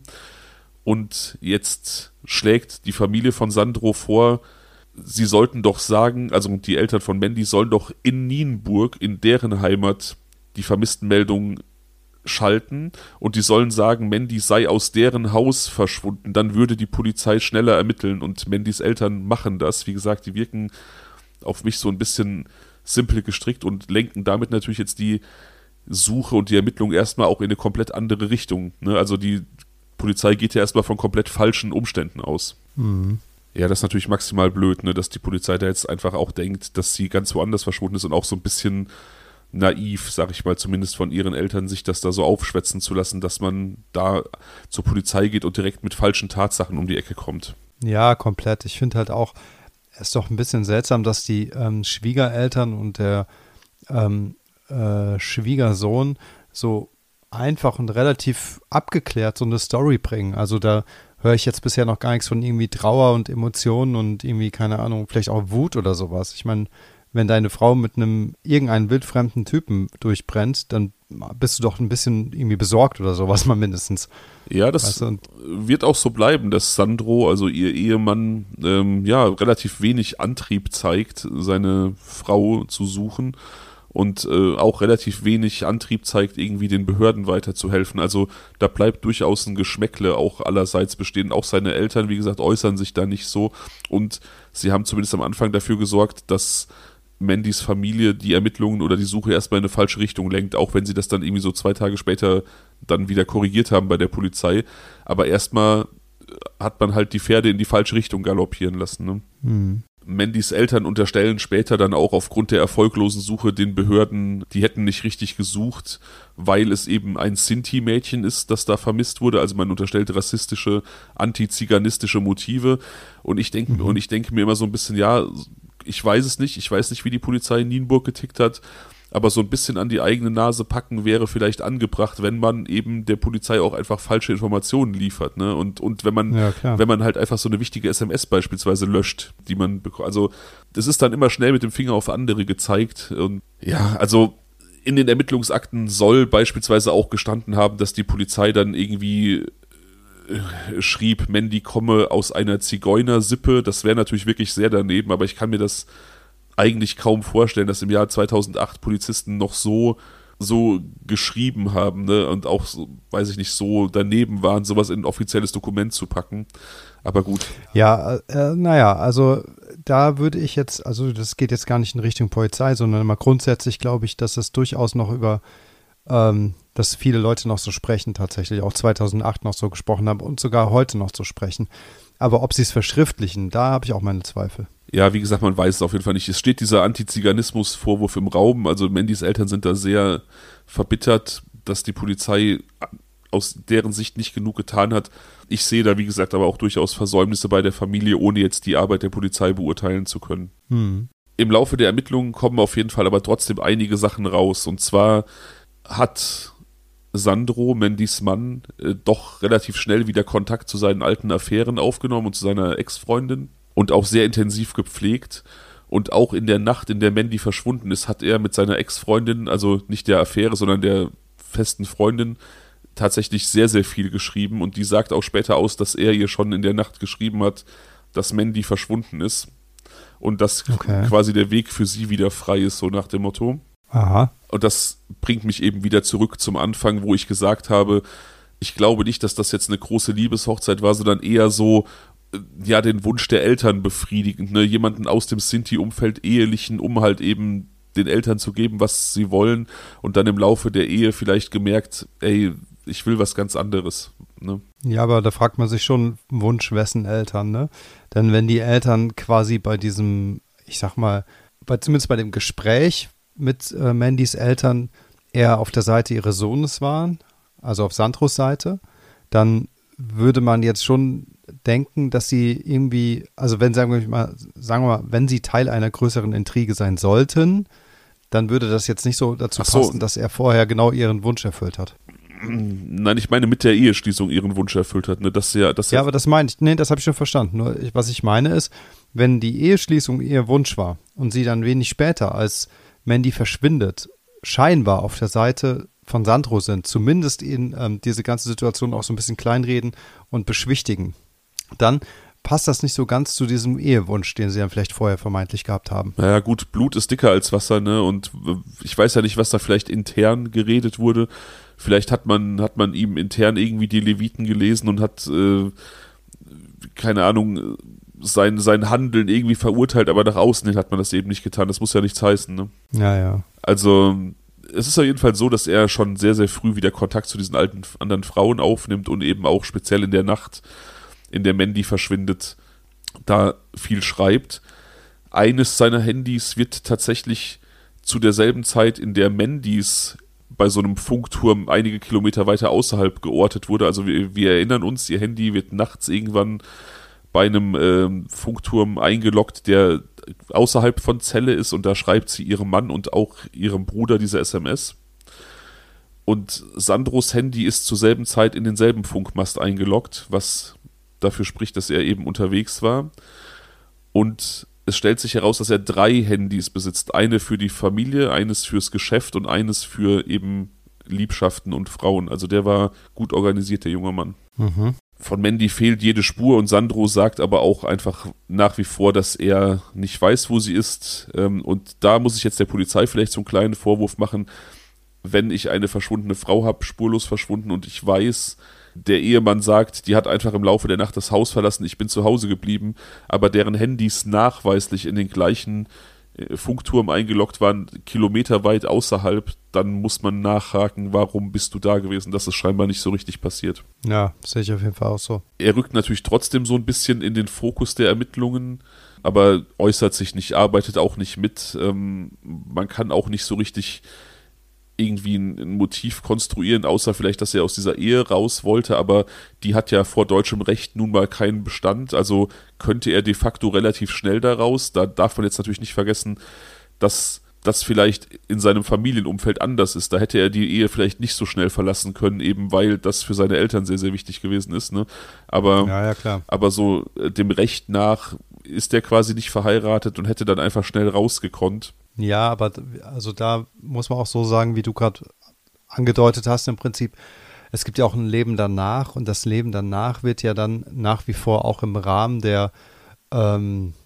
und jetzt schlägt die Familie von Sandro vor, sie sollten doch sagen, also die Eltern von Mandy sollen doch in Nienburg, in deren Heimat, die Vermisstenmeldung schalten und die sollen sagen, Mandy sei aus deren Haus verschwunden, dann würde die Polizei schneller ermitteln und Mandys Eltern machen das. Wie gesagt, die wirken auf mich so ein bisschen simpel gestrickt und lenken damit natürlich jetzt die Suche und die Ermittlung erstmal auch in eine komplett andere Richtung. Ne? Also die Polizei geht ja erstmal von komplett falschen Umständen aus. Mhm. Ja, das ist natürlich maximal blöd, ne? Dass die Polizei da jetzt einfach auch denkt, dass sie ganz woanders verschwunden ist und auch so ein bisschen naiv, sag ich mal, zumindest von ihren Eltern, sich das da so aufschwätzen zu lassen, dass man da zur Polizei geht und direkt mit falschen Tatsachen um die Ecke kommt. Ja, komplett. Ich finde halt auch, es ist doch ein bisschen seltsam, dass die ähm, Schwiegereltern und der ähm, äh, Schwiegersohn so einfach und relativ abgeklärt so eine Story bringen. Also da höre ich jetzt bisher noch gar nichts von irgendwie Trauer und Emotionen und irgendwie, keine Ahnung, vielleicht auch Wut oder sowas. Ich meine, wenn deine Frau mit einem irgendeinen wildfremden Typen durchbrennt, dann bist du doch ein bisschen irgendwie besorgt oder sowas mal mindestens. Ja, das weißt du? Wird auch so bleiben, dass Sandro, also ihr Ehemann, ähm, ja, relativ wenig Antrieb zeigt, seine Frau zu suchen und äh, auch relativ wenig Antrieb zeigt, irgendwie den Behörden weiterzuhelfen. Also da bleibt durchaus ein Geschmäckle auch allerseits bestehen. Auch seine Eltern, wie gesagt, äußern sich da nicht so und sie haben zumindest am Anfang dafür gesorgt, dass Mandys Familie die Ermittlungen oder die Suche erstmal in eine falsche Richtung lenkt, auch wenn sie das dann irgendwie so zwei Tage später dann wieder korrigiert haben bei der Polizei. Aber erstmal hat man halt die Pferde in die falsche Richtung galoppieren lassen. Ne? Mhm. Mandys Eltern unterstellen später dann auch aufgrund der erfolglosen Suche den Behörden, die hätten nicht richtig gesucht, weil es eben ein Sinti-Mädchen ist, das da vermisst wurde. Also man unterstellt rassistische, antiziganistische Motive. Und ich denke, mhm. und ich denke mir immer so ein bisschen, ja, ich weiß es nicht, ich weiß nicht, wie die Polizei in Nienburg getickt hat, aber so ein bisschen an die eigene Nase packen wäre vielleicht angebracht, wenn man eben der Polizei auch einfach falsche Informationen liefert, ne? Und, und wenn man, ja, wenn man halt einfach so eine wichtige S M S beispielsweise löscht, die man bekommt. Also das ist dann immer schnell mit dem Finger auf andere gezeigt. Und ja, also in den Ermittlungsakten soll beispielsweise auch gestanden haben, dass die Polizei dann irgendwie äh, schrieb, Mandy komme aus einer Zigeunersippe. Das wäre natürlich wirklich sehr daneben, aber ich kann mir das eigentlich kaum vorstellen, dass im Jahr zweitausendacht Polizisten noch so so geschrieben haben, ne, und auch, so, weiß ich nicht, so daneben waren, sowas in ein offizielles Dokument zu packen. Aber gut. Ja, äh, naja, also da würde ich jetzt, also das geht jetzt gar nicht in Richtung Polizei, sondern mal grundsätzlich glaube ich, dass es durchaus noch über, ähm, dass viele Leute noch so sprechen tatsächlich, auch zweitausendacht noch so gesprochen haben und sogar heute noch so sprechen. Aber ob sie es verschriftlichen, da habe ich auch meine Zweifel. Ja, wie gesagt, man weiß es auf jeden Fall nicht. Es steht dieser Antiziganismus-Vorwurf im Raum. Also Mandys Eltern sind da sehr verbittert, dass die Polizei aus deren Sicht nicht genug getan hat. Ich sehe da, wie gesagt, aber auch durchaus Versäumnisse bei der Familie, ohne jetzt die Arbeit der Polizei beurteilen zu können. Hm. Im Laufe der Ermittlungen kommen auf jeden Fall aber trotzdem einige Sachen raus. Und zwar hat Sandro, Mandys Mann, äh, doch relativ schnell wieder Kontakt zu seinen alten Affären aufgenommen und zu seiner Ex-Freundin. Und auch sehr intensiv gepflegt. Und auch in der Nacht, in der Mandy verschwunden ist, hat er mit seiner Ex-Freundin, also nicht der Affäre, sondern der festen Freundin, tatsächlich sehr, sehr viel geschrieben. Und die sagt auch später aus, dass er ihr schon in der Nacht geschrieben hat, dass Mandy verschwunden ist. Und dass okay. quasi der Weg für sie wieder frei ist, so nach dem Motto. Aha. Und das bringt mich eben wieder zurück zum Anfang, wo ich gesagt habe, ich glaube nicht, dass das jetzt eine große Liebeshochzeit war, sondern eher so, ja, den Wunsch der Eltern befriedigend, ne? Jemanden aus dem Sinti-Umfeld ehelichen, um halt eben den Eltern zu geben, was sie wollen, und dann im Laufe der Ehe vielleicht gemerkt, ey, ich will was ganz anderes, ne? Ja, aber da fragt man sich schon, Wunsch wessen Eltern, ne? Denn wenn die Eltern quasi bei diesem, ich sag mal, bei, zumindest bei dem Gespräch mit äh, Mandys Eltern eher auf der Seite ihres Sohnes waren, also auf Sandros Seite, dann würde man jetzt schon denken, dass sie irgendwie, also wenn, sagen wir mal, sagen wir mal, wenn sie Teil einer größeren Intrige sein sollten, dann würde das jetzt nicht so dazu so. passen, dass er vorher genau ihren Wunsch erfüllt hat. Nein, ich meine mit der Eheschließung ihren Wunsch erfüllt hat. Ne? Dass er, dass ja, er aber das meine ich, nee, das habe ich schon verstanden. Nur was ich meine ist, wenn die Eheschließung ihr Wunsch war und sie dann wenig später, als Mandy verschwindet, scheinbar auf der Seite von Sandro sind, zumindest in ähm, diese ganze Situation auch so ein bisschen kleinreden und beschwichtigen, dann passt das nicht so ganz zu diesem Ehewunsch, den sie dann vielleicht vorher vermeintlich gehabt haben. Naja gut, Blut ist dicker als Wasser, ne? Und ich weiß ja nicht, was da vielleicht intern geredet wurde. Vielleicht hat man, hat man ihm intern irgendwie die Leviten gelesen und hat, äh, keine Ahnung, sein, sein Handeln irgendwie verurteilt, aber nach außen hin hat man das eben nicht getan. Das muss ja nichts heißen, ne? Ja, ja. Also es ist auf jeden Fall so, dass er schon sehr, sehr früh wieder Kontakt zu diesen alten anderen Frauen aufnimmt und eben auch speziell in der Nacht, in der Mandy verschwindet, da viel schreibt. Eines seiner Handys wird tatsächlich zu derselben Zeit, in der Mandys bei so einem Funkturm einige Kilometer weiter außerhalb geortet wurde. Also wir, wir erinnern uns, ihr Handy wird nachts irgendwann bei einem äh, Funkturm eingeloggt, der außerhalb von Celle ist, und da schreibt sie ihrem Mann und auch ihrem Bruder diese S M S. Und Sandros Handy ist zur selben Zeit in denselben Funkmast eingeloggt, was dafür spricht, dass er eben unterwegs war. Und es stellt sich heraus, dass er drei Handys besitzt. Eine für die Familie, eines fürs Geschäft und eines für eben Liebschaften und Frauen. Also der war gut organisiert, der junge Mann. Mhm. Von Mandy fehlt jede Spur, und Sandro sagt aber auch einfach nach wie vor, dass er nicht weiß, wo sie ist. Und da muss ich jetzt der Polizei vielleicht so einen kleinen Vorwurf machen, wenn ich eine verschwundene Frau habe, spurlos verschwunden, und ich weiß, der Ehemann sagt, die hat einfach im Laufe der Nacht das Haus verlassen, ich bin zu Hause geblieben, aber deren Handys nachweislich in den gleichen Funkturm eingeloggt waren, kilometerweit außerhalb, dann muss man nachhaken, warum bist du da gewesen? Das ist scheinbar nicht so richtig passiert. Ja, sehe ich auf jeden Fall auch so. Er rückt natürlich trotzdem so ein bisschen in den Fokus der Ermittlungen, aber äußert sich nicht, arbeitet auch nicht mit. Ähm, man kann auch nicht so richtig irgendwie ein, ein Motiv konstruieren, außer vielleicht, dass er aus dieser Ehe raus wollte, aber die hat ja vor deutschem Recht nun mal keinen Bestand, also könnte er de facto relativ schnell da raus. Da darf man jetzt natürlich nicht vergessen, dass das vielleicht in seinem Familienumfeld anders ist. Da hätte er die Ehe vielleicht nicht so schnell verlassen können, eben weil das für seine Eltern sehr, sehr wichtig gewesen ist. Ne? Aber, ja, ja, klar. aber so äh, dem Recht nach ist er quasi nicht verheiratet und hätte dann einfach schnell rausgekonnt. Ja, aber also da muss man auch so sagen, wie du gerade angedeutet hast im Prinzip, es gibt ja auch ein Leben danach und das Leben danach wird ja dann nach wie vor auch im Rahmen der ähm,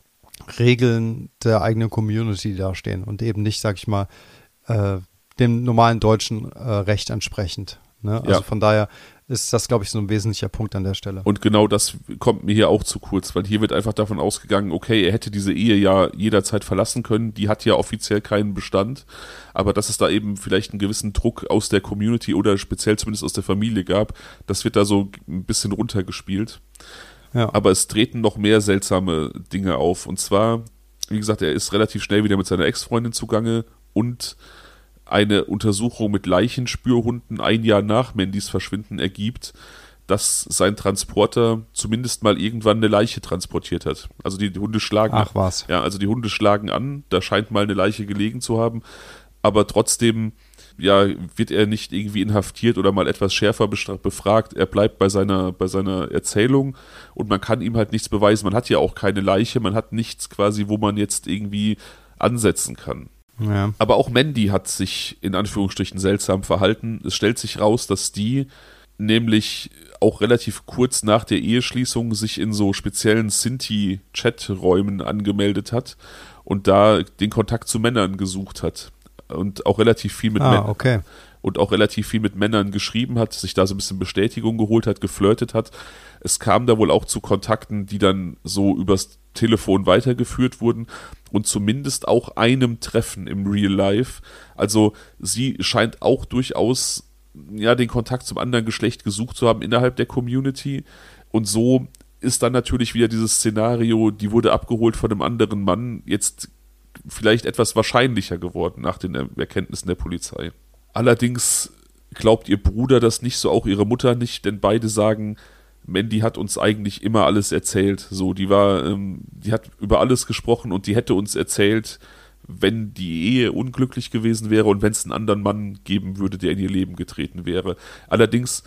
Regeln der eigenen Community dastehen und eben nicht, sag ich mal, äh, dem normalen deutschen äh, Recht entsprechend. Ne? Also ja. von daher ist das, glaube ich, so ein wesentlicher Punkt an der Stelle. Und genau das kommt mir hier auch zu kurz, weil hier wird einfach davon ausgegangen, okay, er hätte diese Ehe ja jederzeit verlassen können, die hat ja offiziell keinen Bestand, aber dass es da eben vielleicht einen gewissen Druck aus der Community oder speziell zumindest aus der Familie gab, das wird da so ein bisschen runtergespielt. Ja. Aber es treten noch mehr seltsame Dinge auf. Und zwar, wie gesagt, er ist relativ schnell wieder mit seiner Ex-Freundin zugange und eine Untersuchung mit Leichenspürhunden ein Jahr nach Mandys Verschwinden ergibt, dass sein Transporter zumindest mal irgendwann eine Leiche transportiert hat. Also die, die Hunde schlagen. Ach was. Ja, also die Hunde schlagen an, da scheint mal eine Leiche gelegen zu haben, aber trotzdem ja, wird er nicht irgendwie inhaftiert oder mal etwas schärfer befragt. Er bleibt bei seiner, bei seiner Erzählung und man kann ihm halt nichts beweisen. Man hat ja auch keine Leiche, man hat nichts quasi, wo man jetzt irgendwie ansetzen kann. Ja. Aber auch Mandy hat sich in Anführungsstrichen seltsam verhalten. Es stellt sich raus, dass die nämlich auch relativ kurz nach der Eheschließung sich in so speziellen Sinti-Chat-Räumen angemeldet hat und da den Kontakt zu Männern gesucht hat und auch relativ viel mit ah, Männern okay. und auch relativ viel mit Männern geschrieben hat, sich da so ein bisschen Bestätigung geholt hat, geflirtet hat. Es kam da wohl auch zu Kontakten, die dann so übers Telefon weitergeführt wurden und zumindest auch einem Treffen im Real Life. Also sie scheint auch durchaus ja den Kontakt zum anderen Geschlecht gesucht zu haben innerhalb der Community und so ist dann natürlich wieder dieses Szenario, die wurde abgeholt von einem anderen Mann, jetzt vielleicht etwas wahrscheinlicher geworden nach den Erkenntnissen der Polizei. Allerdings glaubt ihr Bruder das nicht, so auch ihre Mutter nicht, denn beide sagen, Mandy hat uns eigentlich immer alles erzählt. So, die war, ähm, die hat über alles gesprochen und die hätte uns erzählt, wenn die Ehe unglücklich gewesen wäre und wenn es einen anderen Mann geben würde, der in ihr Leben getreten wäre. Allerdings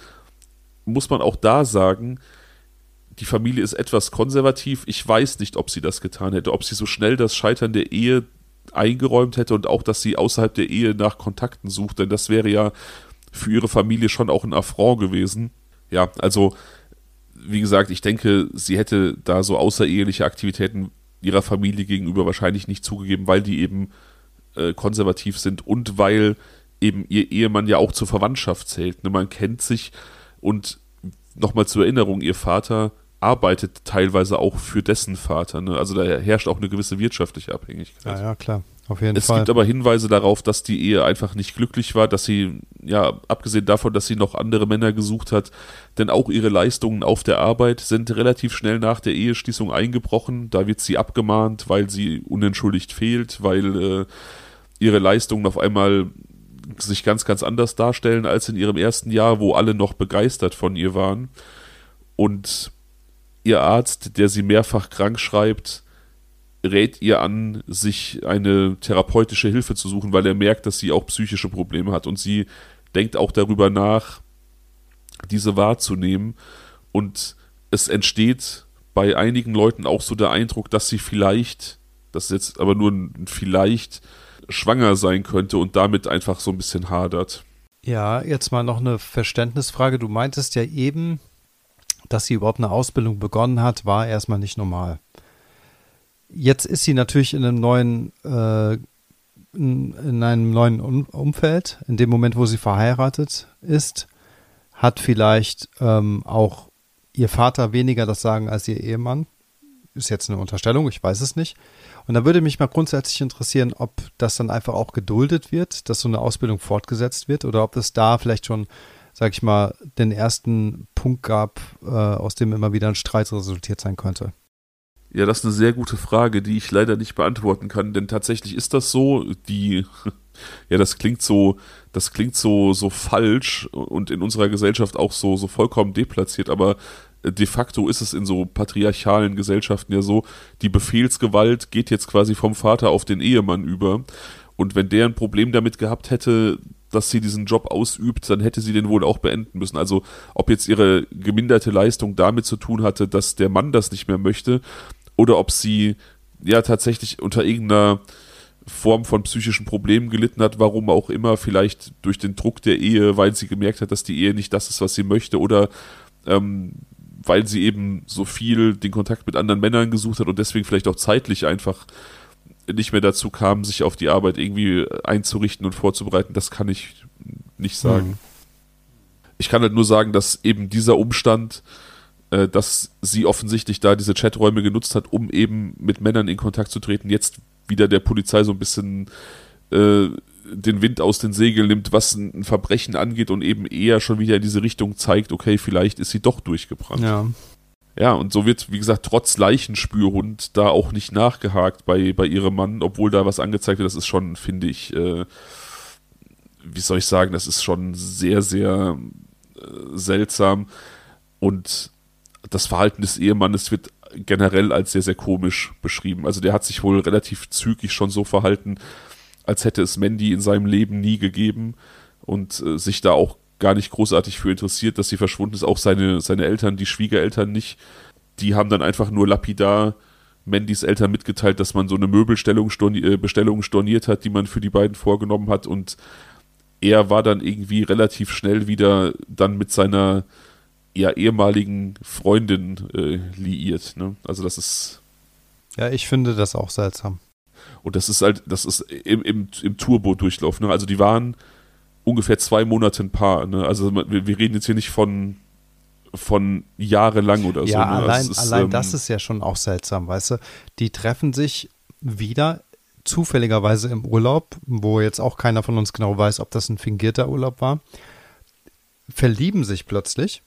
muss man auch da sagen, die Familie ist etwas konservativ. Ich weiß nicht, ob sie das getan hätte, ob sie so schnell das Scheitern der Ehe eingeräumt hätte und auch, dass sie außerhalb der Ehe nach Kontakten sucht, denn das wäre ja für ihre Familie schon auch ein Affront gewesen. Ja, also wie gesagt, ich denke, sie hätte da so außereheliche Aktivitäten ihrer Familie gegenüber wahrscheinlich nicht zugegeben, weil die eben äh, konservativ sind und weil eben ihr Ehemann ja auch zur Verwandtschaft zählt. Ne? Man kennt sich und nochmal zur Erinnerung, ihr Vater arbeitet teilweise auch für dessen Vater. Ne? Also da herrscht auch eine gewisse wirtschaftliche Abhängigkeit. Ja, ja, klar. Auf jeden es Fall. gibt aber Hinweise darauf, dass die Ehe einfach nicht glücklich war, dass sie, ja, abgesehen davon, dass sie noch andere Männer gesucht hat, denn auch ihre Leistungen auf der Arbeit sind relativ schnell nach der Eheschließung eingebrochen. Da wird sie abgemahnt, weil sie unentschuldigt fehlt, weil äh, ihre Leistungen auf einmal sich ganz, ganz anders darstellen als in ihrem ersten Jahr, wo alle noch begeistert von ihr waren. Und ihr Arzt, der sie mehrfach krank schreibt, rät ihr an, sich eine therapeutische Hilfe zu suchen, weil er merkt, dass sie auch psychische Probleme hat und sie denkt auch darüber nach, diese wahrzunehmen und es entsteht bei einigen Leuten auch so der Eindruck, dass sie vielleicht, das ist jetzt aber nur ein vielleicht, schwanger sein könnte und damit einfach so ein bisschen hadert. Ja, jetzt mal noch eine Verständnisfrage. Du meintest ja eben, dass sie überhaupt eine Ausbildung begonnen hat, war erstmal nicht normal. Jetzt ist sie natürlich in einem neuen, äh, in, in einem neuen um- Umfeld. In dem Moment, wo sie verheiratet ist, hat vielleicht ähm, auch ihr Vater weniger das Sagen als ihr Ehemann. ist jetzt eine Unterstellung, ich weiß es nicht. Und da würde mich mal grundsätzlich interessieren, ob das dann einfach auch geduldet wird, dass so eine Ausbildung fortgesetzt wird oder ob es da vielleicht schon, sag ich mal, den ersten Punkt gab, äh, aus dem immer wieder ein Streit resultiert sein könnte. Ja, das ist eine sehr gute Frage, die ich leider nicht beantworten kann, denn tatsächlich ist das so, die, ja, das klingt so, das klingt so, so falsch und in unserer Gesellschaft auch so, so vollkommen deplatziert, aber de facto ist es in so patriarchalen Gesellschaften ja so, die Befehlsgewalt geht jetzt quasi vom Vater auf den Ehemann über und wenn der ein Problem damit gehabt hätte, dass sie diesen Job ausübt, dann hätte sie den wohl auch beenden müssen. Also ob jetzt ihre geminderte Leistung damit zu tun hatte, dass der Mann das nicht mehr möchte, oder ob sie ja tatsächlich unter irgendeiner Form von psychischen Problemen gelitten hat, warum auch immer, vielleicht durch den Druck der Ehe, weil sie gemerkt hat, dass die Ehe nicht das ist, was sie möchte, oder ähm, weil sie eben so viel den Kontakt mit anderen Männern gesucht hat und deswegen vielleicht auch zeitlich einfach nicht mehr dazu kam, sich auf die Arbeit irgendwie einzurichten und vorzubereiten, das kann ich nicht sagen. Mhm. Ich kann halt nur sagen, dass eben dieser Umstand, dass sie offensichtlich da diese Chaträume genutzt hat, um eben mit Männern in Kontakt zu treten, jetzt wieder der Polizei so ein bisschen äh, den Wind aus den Segeln nimmt, was ein Verbrechen angeht und eben eher schon wieder in diese Richtung zeigt, okay, vielleicht ist sie doch durchgebrannt. Ja. Ja, und so wird, wie gesagt, trotz Leichenspürhund da auch nicht nachgehakt bei, bei ihrem Mann, obwohl da was angezeigt wird, das ist schon, finde ich, äh, wie soll ich sagen, das ist schon sehr, sehr äh, seltsam und das Verhalten des Ehemannes wird generell als sehr, sehr komisch beschrieben. Also der hat sich wohl relativ zügig schon so verhalten, als hätte es Mandy in seinem Leben nie gegeben und äh, sich da auch gar nicht großartig für interessiert, dass sie verschwunden ist. Auch seine, seine Eltern, die Schwiegereltern nicht. Die haben dann einfach nur lapidar Mandys Eltern mitgeteilt, dass man so eine Möbelbestellung storni- äh, Bestellung storniert hat, die man für die beiden vorgenommen hat und er war dann irgendwie relativ schnell wieder dann mit seiner ja ehemaligen Freundin äh, liiert, ne? Also das ist... Ja, ich finde das auch seltsam. Und das ist halt, das ist im, im, im Turbo-Durchlauf, ne? Also die waren ungefähr zwei Monate ein Paar, ne? Also wir, wir reden jetzt hier nicht von von jahrelang oder ja, so. Ne? allein, also ist, allein ähm, das ist ja schon auch seltsam, weißt du? Die treffen sich wieder zufälligerweise im Urlaub, wo jetzt auch keiner von uns genau weiß, ob das ein fingierter Urlaub war, verlieben sich plötzlich,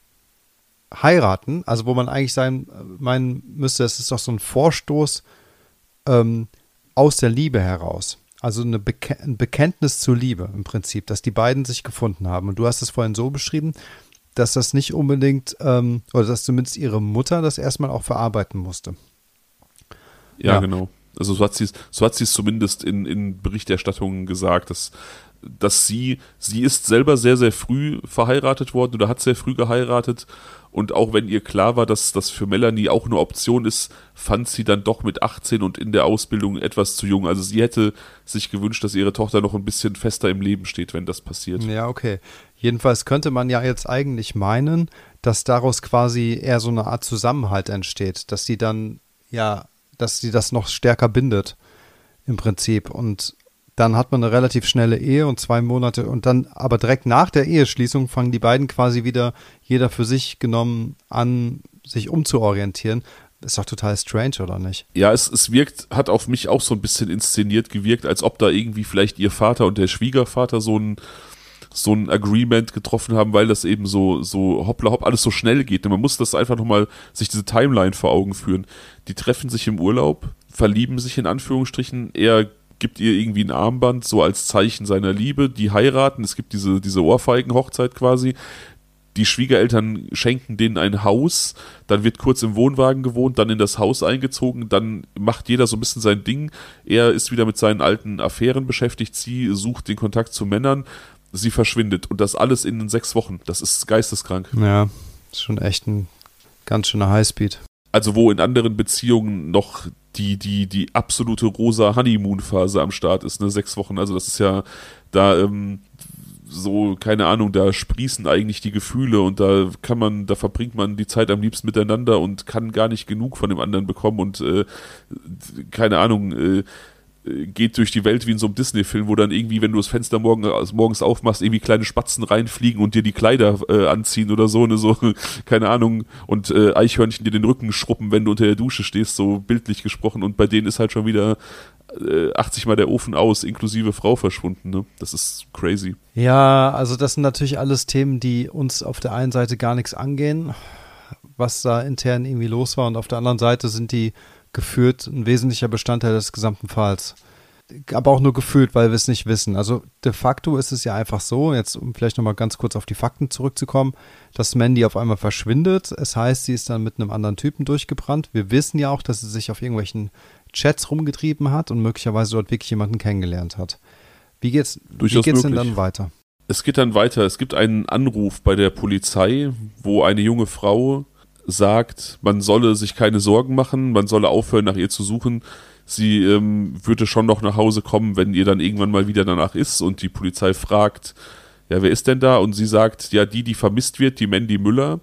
heiraten, also wo man eigentlich sein, meinen müsste, es ist doch so ein Vorstoß ähm, aus der Liebe heraus. Also eine Beke- ein Bekenntnis zur Liebe im Prinzip, dass die beiden sich gefunden haben. Und du hast es vorhin so beschrieben, dass das nicht unbedingt, ähm, oder dass zumindest ihre Mutter das erstmal auch verarbeiten musste. Ja, ja. Genau. Also so hat sie es so hat sie es zumindest in, in Berichterstattungen gesagt, dass dass sie, sie ist selber sehr, sehr früh verheiratet worden oder hat sehr früh geheiratet und auch wenn ihr klar war, dass das für Melanie auch eine Option ist, fand sie dann doch mit achtzehn und in der Ausbildung etwas zu jung. Also sie hätte sich gewünscht, dass ihre Tochter noch ein bisschen fester im Leben steht, wenn das passiert. Ja, okay. Jedenfalls könnte man ja jetzt eigentlich meinen, dass daraus quasi eher so eine Art Zusammenhalt entsteht, dass sie dann, ja, dass sie das noch stärker bindet im Prinzip und dann hat man eine relativ schnelle Ehe und zwei Monate und dann, aber direkt nach der Eheschließung fangen die beiden quasi wieder, jeder für sich genommen an, sich umzuorientieren. Ist doch total strange, oder nicht? Ja, es, es wirkt, hat auf mich auch so ein bisschen inszeniert gewirkt, als ob da irgendwie vielleicht ihr Vater und der Schwiegervater so ein so ein Agreement getroffen haben, weil das eben so, so hoppla hopp alles so schnell geht. Und man muss das einfach nochmal sich diese Timeline vor Augen führen. Die treffen sich im Urlaub, verlieben sich in Anführungsstrichen, er gibt ihr irgendwie ein Armband, so als Zeichen seiner Liebe, die heiraten, es gibt diese, diese Ohrfeigenhochzeit quasi, die Schwiegereltern schenken denen ein Haus, dann wird kurz im Wohnwagen gewohnt, dann in das Haus eingezogen, dann macht jeder so ein bisschen sein Ding, er ist wieder mit seinen alten Affären beschäftigt, sie sucht den Kontakt zu Männern, sie verschwindet und das alles in sechs Wochen, das ist geisteskrank. Ja, ist schon echt ein ganz schöner Highspeed. Also wo in anderen Beziehungen noch die, die, die absolute rosa Honeymoon-Phase am Start ist, ne, sechs Wochen, also das ist ja da ähm, so, keine Ahnung, da sprießen eigentlich die Gefühle und da kann man, da verbringt man die Zeit am liebsten miteinander und kann gar nicht genug von dem anderen bekommen und äh, keine Ahnung, äh, geht durch die Welt wie in so einem Disney-Film, wo dann irgendwie, wenn du das Fenster morgen, also morgens aufmachst, irgendwie kleine Spatzen reinfliegen und dir die Kleider äh, anziehen oder so, ne, so, keine Ahnung, und äh, Eichhörnchen dir den Rücken schruppen, wenn du unter der Dusche stehst, so bildlich gesprochen, und bei denen ist halt schon wieder äh, achtzig Mal der Ofen aus, inklusive Frau verschwunden, ne, das ist crazy. Ja, also das sind natürlich alles Themen, die uns auf der einen Seite gar nichts angehen, was da intern irgendwie los war, und auf der anderen Seite sind die gefühlt ein wesentlicher Bestandteil des gesamten Falls. Aber auch nur gefühlt, weil wir es nicht wissen. Also de facto ist es ja einfach so, jetzt um vielleicht nochmal ganz kurz auf die Fakten zurückzukommen, dass Mandy auf einmal verschwindet. Es heißt, sie ist dann mit einem anderen Typen durchgebrannt. Wir wissen ja auch, dass sie sich auf irgendwelchen Chats rumgetrieben hat und möglicherweise dort wirklich jemanden kennengelernt hat. Wie geht's, wie geht's denn dann weiter? Es geht dann weiter. Es gibt einen Anruf bei der Polizei, wo eine junge Frau sagt, man solle sich keine Sorgen machen, man solle aufhören, nach ihr zu suchen. Sie ähm, würde schon noch nach Hause kommen, wenn ihr dann irgendwann mal wieder danach ist, und die Polizei fragt, ja, wer ist denn da? Und sie sagt, ja, die, die vermisst wird, die Mandy Müller.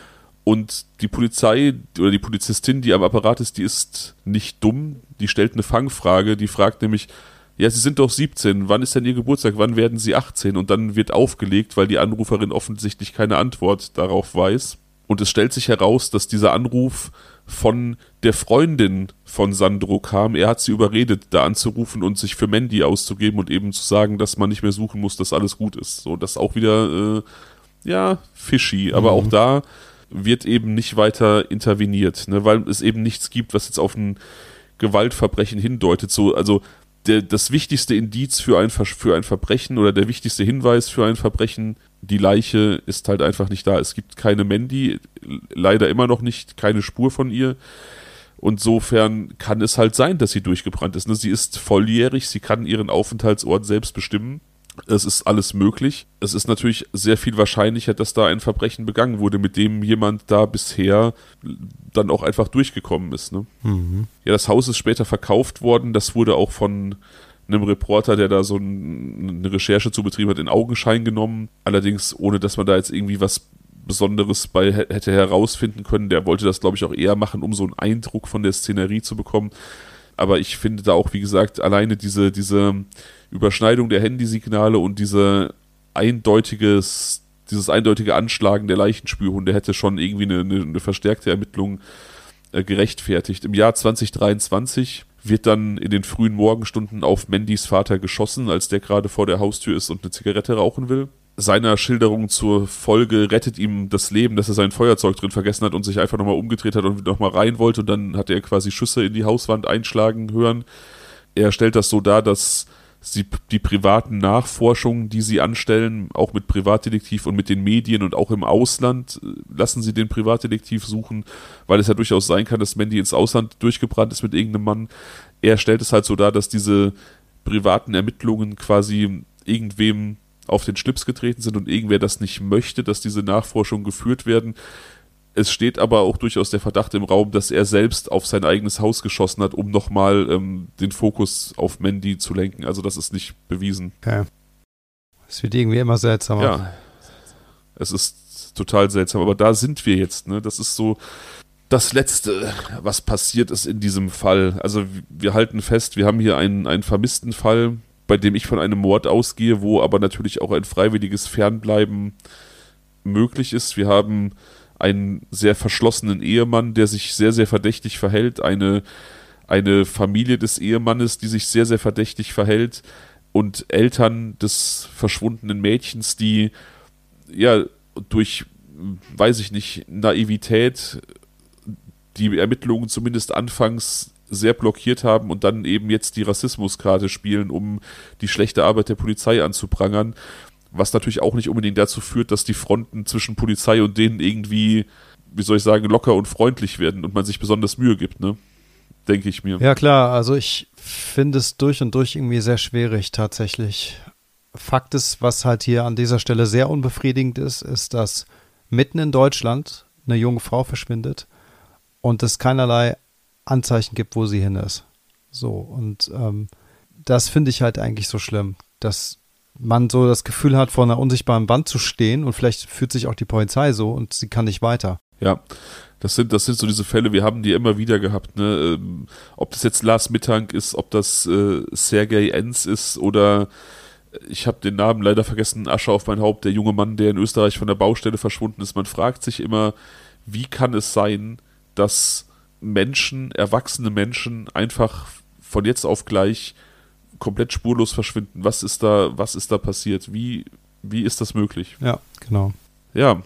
Und die Polizei oder die Polizistin, die am Apparat ist, die ist nicht dumm, die stellt eine Fangfrage, die fragt nämlich, ja, Sie sind doch siebzehn, wann ist denn Ihr Geburtstag, wann werden Sie achtzehn? Und dann wird aufgelegt, weil die Anruferin offensichtlich keine Antwort darauf weiß. Und es stellt sich heraus, dass dieser Anruf von der Freundin von Sandro kam. Er hat sie überredet, da anzurufen und sich für Mandy auszugeben und eben zu sagen, dass man nicht mehr suchen muss, dass alles gut ist. So, das ist auch wieder, äh, ja, fishy. Aber mhm. auch da wird eben nicht weiter interveniert, ne, weil es eben nichts gibt, was jetzt auf ein Gewaltverbrechen hindeutet. So, also der, das wichtigste Indiz für ein, für ein Verbrechen oder der wichtigste Hinweis für ein Verbrechen, die Leiche ist halt einfach nicht da. Es gibt keine Mandy, leider immer noch nicht, keine Spur von ihr. Und insofern kann es halt sein, dass sie durchgebrannt ist. Sie ist volljährig, sie kann ihren Aufenthaltsort selbst bestimmen. Es ist alles möglich. Es ist natürlich sehr viel wahrscheinlicher, dass da ein Verbrechen begangen wurde, mit dem jemand da bisher dann auch einfach durchgekommen ist. Ne? Mhm. Ja, das Haus ist später verkauft worden. Das wurde auch von einem Reporter, der da so ein, eine Recherche zu betrieben hat, in Augenschein genommen. Allerdings ohne, dass man da jetzt irgendwie was Besonderes bei hätte herausfinden können. Der wollte das, glaube ich, auch eher machen, um so einen Eindruck von der Szenerie zu bekommen. Aber ich finde da auch, wie gesagt, alleine diese, diese Überschneidung der Handysignale und diese eindeutiges, dieses eindeutige Anschlagen der Leichenspürhunde hätte schon irgendwie eine, eine, eine verstärkte Ermittlung äh, gerechtfertigt. Im Jahr zwanzig dreiundzwanzig wird dann in den frühen Morgenstunden auf Mandys Vater geschossen, als der gerade vor der Haustür ist und eine Zigarette rauchen will. Seiner Schilderung zur Folge rettet ihm das Leben, dass er sein Feuerzeug drin vergessen hat und sich einfach nochmal umgedreht hat und nochmal rein wollte, und dann hat er quasi Schüsse in die Hauswand einschlagen hören. Er stellt das so dar, dass sie die privaten Nachforschungen, die sie anstellen, auch mit Privatdetektiv und mit den Medien und auch im Ausland, lassen sie den Privatdetektiv suchen, weil es ja durchaus sein kann, dass Mandy ins Ausland durchgebrannt ist mit irgendeinem Mann. Er stellt es halt so dar, dass diese privaten Ermittlungen quasi irgendwem auf den Schlips getreten sind und irgendwer das nicht möchte, dass diese Nachforschungen geführt werden. Es steht aber auch durchaus der Verdacht im Raum, dass er selbst auf sein eigenes Haus geschossen hat, um nochmal ähm, den Fokus auf Mandy zu lenken. Also das ist nicht bewiesen. Okay. Es wird irgendwie immer seltsamer. Ja, es ist total seltsam. Aber da sind wir jetzt. Ne? Das ist so das Letzte, was passiert ist in diesem Fall. Also wir halten fest, wir haben hier einen, einen vermissten Fall, bei dem ich von einem Mord ausgehe, wo aber natürlich auch ein freiwilliges Fernbleiben möglich ist. Wir haben einen sehr verschlossenen Ehemann, der sich sehr, sehr verdächtig verhält, eine, eine Familie des Ehemannes, die sich sehr, sehr verdächtig verhält, und Eltern des verschwundenen Mädchens, die ja durch, weiß ich nicht, Naivität die Ermittlungen zumindest anfangs sehr blockiert haben und dann eben jetzt die Rassismuskarte spielen, um die schlechte Arbeit der Polizei anzuprangern, was natürlich auch nicht unbedingt dazu führt, dass die Fronten zwischen Polizei und denen irgendwie, wie soll ich sagen, locker und freundlich werden und man sich besonders Mühe gibt, ne? Denke ich mir. Ja klar, also ich finde es durch und durch irgendwie sehr schwierig tatsächlich. Fakt ist, was halt hier an dieser Stelle sehr unbefriedigend ist, ist, dass mitten in Deutschland eine junge Frau verschwindet und es keinerlei Anzeichen gibt, wo sie hin ist. So, und ähm, das finde ich halt eigentlich so schlimm, dass man so das Gefühl hat, vor einer unsichtbaren Wand zu stehen, und vielleicht fühlt sich auch die Polizei so und sie kann nicht weiter. Ja, das sind, das sind so diese Fälle, wir haben die immer wieder gehabt, ne? Ähm, ob das jetzt Lars Mittank ist, ob das äh, Sergej Enz ist oder ich habe den Namen leider vergessen, Asche auf mein Haupt, der junge Mann, der in Österreich von der Baustelle verschwunden ist. Man fragt sich immer, wie kann es sein, dass Menschen, erwachsene Menschen einfach von jetzt auf gleich komplett spurlos verschwinden? Was ist da, was ist da passiert? Wie, wie ist das möglich? Ja, genau. Ja,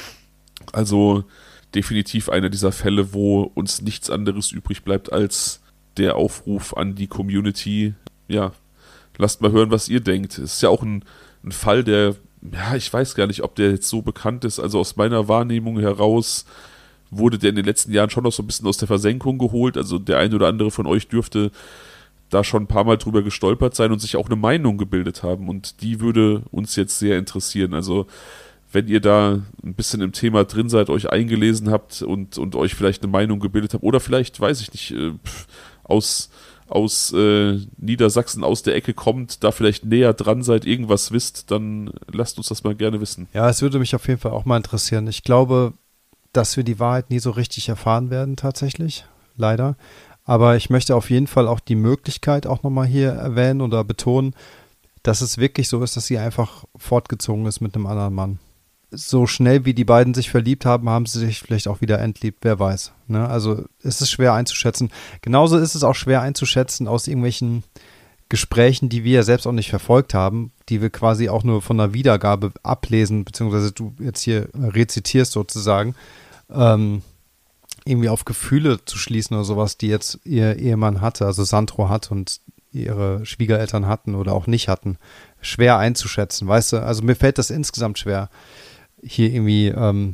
also definitiv einer dieser Fälle, wo uns nichts anderes übrig bleibt als der Aufruf an die Community. Ja, lasst mal hören, was ihr denkt. Es ist ja auch ein, ein Fall, der, ja, ich weiß gar nicht, ob der jetzt so bekannt ist. Also aus meiner Wahrnehmung heraus wurde der in den letzten Jahren schon noch so ein bisschen aus der Versenkung geholt. Also der eine oder andere von euch dürfte da schon ein paar Mal drüber gestolpert sein und sich auch eine Meinung gebildet haben. Und die würde uns jetzt sehr interessieren. Also wenn ihr da ein bisschen im Thema drin seid, euch eingelesen habt und, und euch vielleicht eine Meinung gebildet habt oder vielleicht, weiß ich nicht, äh, aus, aus äh, Niedersachsen, aus der Ecke kommt, da vielleicht näher dran seid, irgendwas wisst, dann lasst uns das mal gerne wissen. Ja, es würde mich auf jeden Fall auch mal interessieren. Ich glaube, dass wir die Wahrheit nie so richtig erfahren werden tatsächlich, leider. Aber ich möchte auf jeden Fall auch die Möglichkeit auch nochmal hier erwähnen oder betonen, dass es wirklich so ist, dass sie einfach fortgezogen ist mit einem anderen Mann. So schnell wie die beiden sich verliebt haben, haben sie sich vielleicht auch wieder entliebt, wer weiß. Ne? Also es ist schwer einzuschätzen. Genauso ist es auch schwer einzuschätzen aus irgendwelchen Gesprächen, die wir ja selbst auch nicht verfolgt haben, die wir quasi auch nur von der Wiedergabe ablesen, beziehungsweise du jetzt hier rezitierst sozusagen, ähm, irgendwie auf Gefühle zu schließen oder sowas, die jetzt ihr Ehemann hatte, also Sandro hat und ihre Schwiegereltern hatten oder auch nicht hatten. Schwer einzuschätzen, weißt du? Also mir fällt das insgesamt schwer, hier irgendwie, ähm,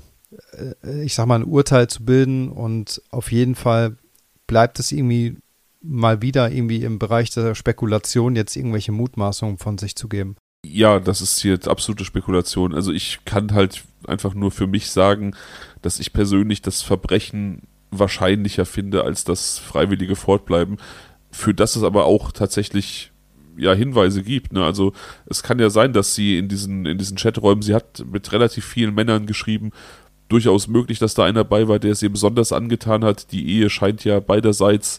ich sag mal, ein Urteil zu bilden und auf jeden Fall bleibt es irgendwie mal wieder irgendwie im Bereich der Spekulation, jetzt irgendwelche Mutmaßungen von sich zu geben. Ja, das ist jetzt absolute Spekulation. Also ich kann halt einfach nur für mich sagen, dass ich persönlich das Verbrechen wahrscheinlicher finde als das freiwillige Fortbleiben, für das es aber auch tatsächlich ja Hinweise gibt. Ne? Also es kann ja sein, dass sie in diesen, in diesen Chaträumen, sie hat mit relativ vielen Männern geschrieben, durchaus möglich, dass da einer dabei war, der es ihr besonders angetan hat. Die Ehe scheint ja beiderseits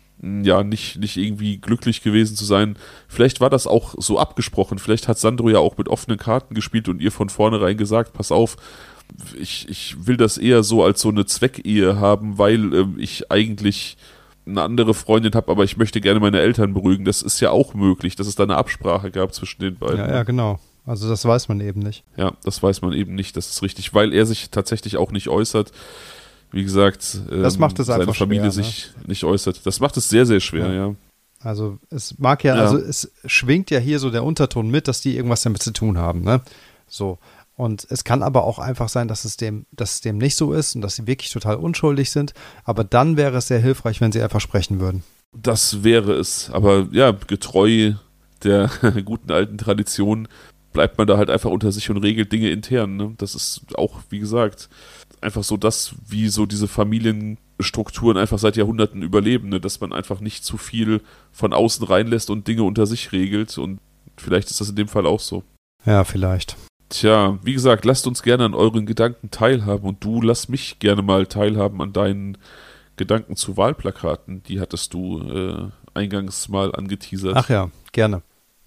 ja nicht, nicht irgendwie glücklich gewesen zu sein. Vielleicht war das auch so abgesprochen. Vielleicht hat Sandro ja auch mit offenen Karten gespielt und ihr von vornherein gesagt, pass auf, ich, ich will das eher so als so eine Zweckehe haben, weil ähm, ich eigentlich eine andere Freundin habe, aber ich möchte gerne meine Eltern beruhigen. Das ist ja auch möglich, dass es da eine Absprache gab zwischen den beiden. Ja, ja, genau. Also das weiß man eben nicht. Ja, das weiß man eben nicht, das ist richtig, weil er sich tatsächlich auch nicht äußert. Wie gesagt, ähm, das macht es seine einfach Familie schwer, sich ne? nicht äußert. Das macht es sehr, sehr schwer, ja. ja. Also es mag ja, ja, also es schwingt ja hier so der Unterton mit, dass die irgendwas damit zu tun haben, ne? So. Und es kann aber auch einfach sein, dass es dem, dass es dem nicht so ist und dass sie wirklich total unschuldig sind. Aber dann wäre es sehr hilfreich, wenn sie einfach sprechen würden. Das wäre es. Aber ja, getreu der guten alten Tradition bleibt man da halt einfach unter sich und regelt Dinge intern. Ne? Das ist auch, wie gesagt, einfach so das, wie so diese Familienstrukturen einfach seit Jahrhunderten überleben, ne? Dass man einfach nicht zu viel von außen reinlässt und Dinge unter sich regelt. Und vielleicht ist das in dem Fall auch so. Ja, vielleicht. Tja, wie gesagt, lasst uns gerne an euren Gedanken teilhaben und du lass mich gerne mal teilhaben an deinen Gedanken zu Wahlplakaten. Die hattest du äh, eingangs mal angeteasert. Ach ja, gerne.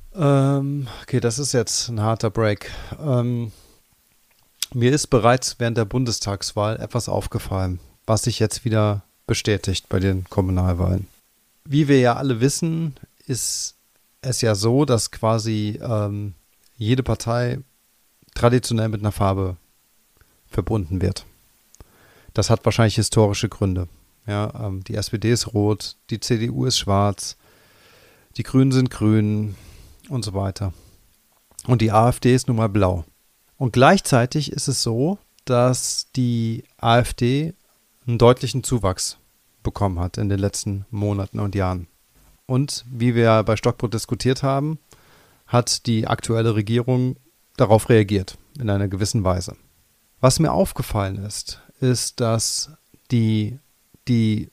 Ähm, okay, das ist jetzt ein harter Break. Ähm, mir ist bereits während der Bundestagswahl etwas aufgefallen, was sich jetzt wieder bestätigt bei den Kommunalwahlen. Wie wir ja alle wissen, ist es ja so, dass quasi ähm, jede Partei traditionell mit einer Farbe verbunden wird. Das hat wahrscheinlich historische Gründe. Ja, ähm, die S P D ist rot, die C D U ist schwarz, die Grünen sind grün und so weiter. Und die AfD ist nun mal blau. Und gleichzeitig ist es so, dass die AfD einen deutlichen Zuwachs bekommen hat in den letzten Monaten und Jahren. Und wie wir bei Stockbrot diskutiert haben, hat die aktuelle Regierung darauf reagiert, in einer gewissen Weise. Was mir aufgefallen ist, ist, dass die, die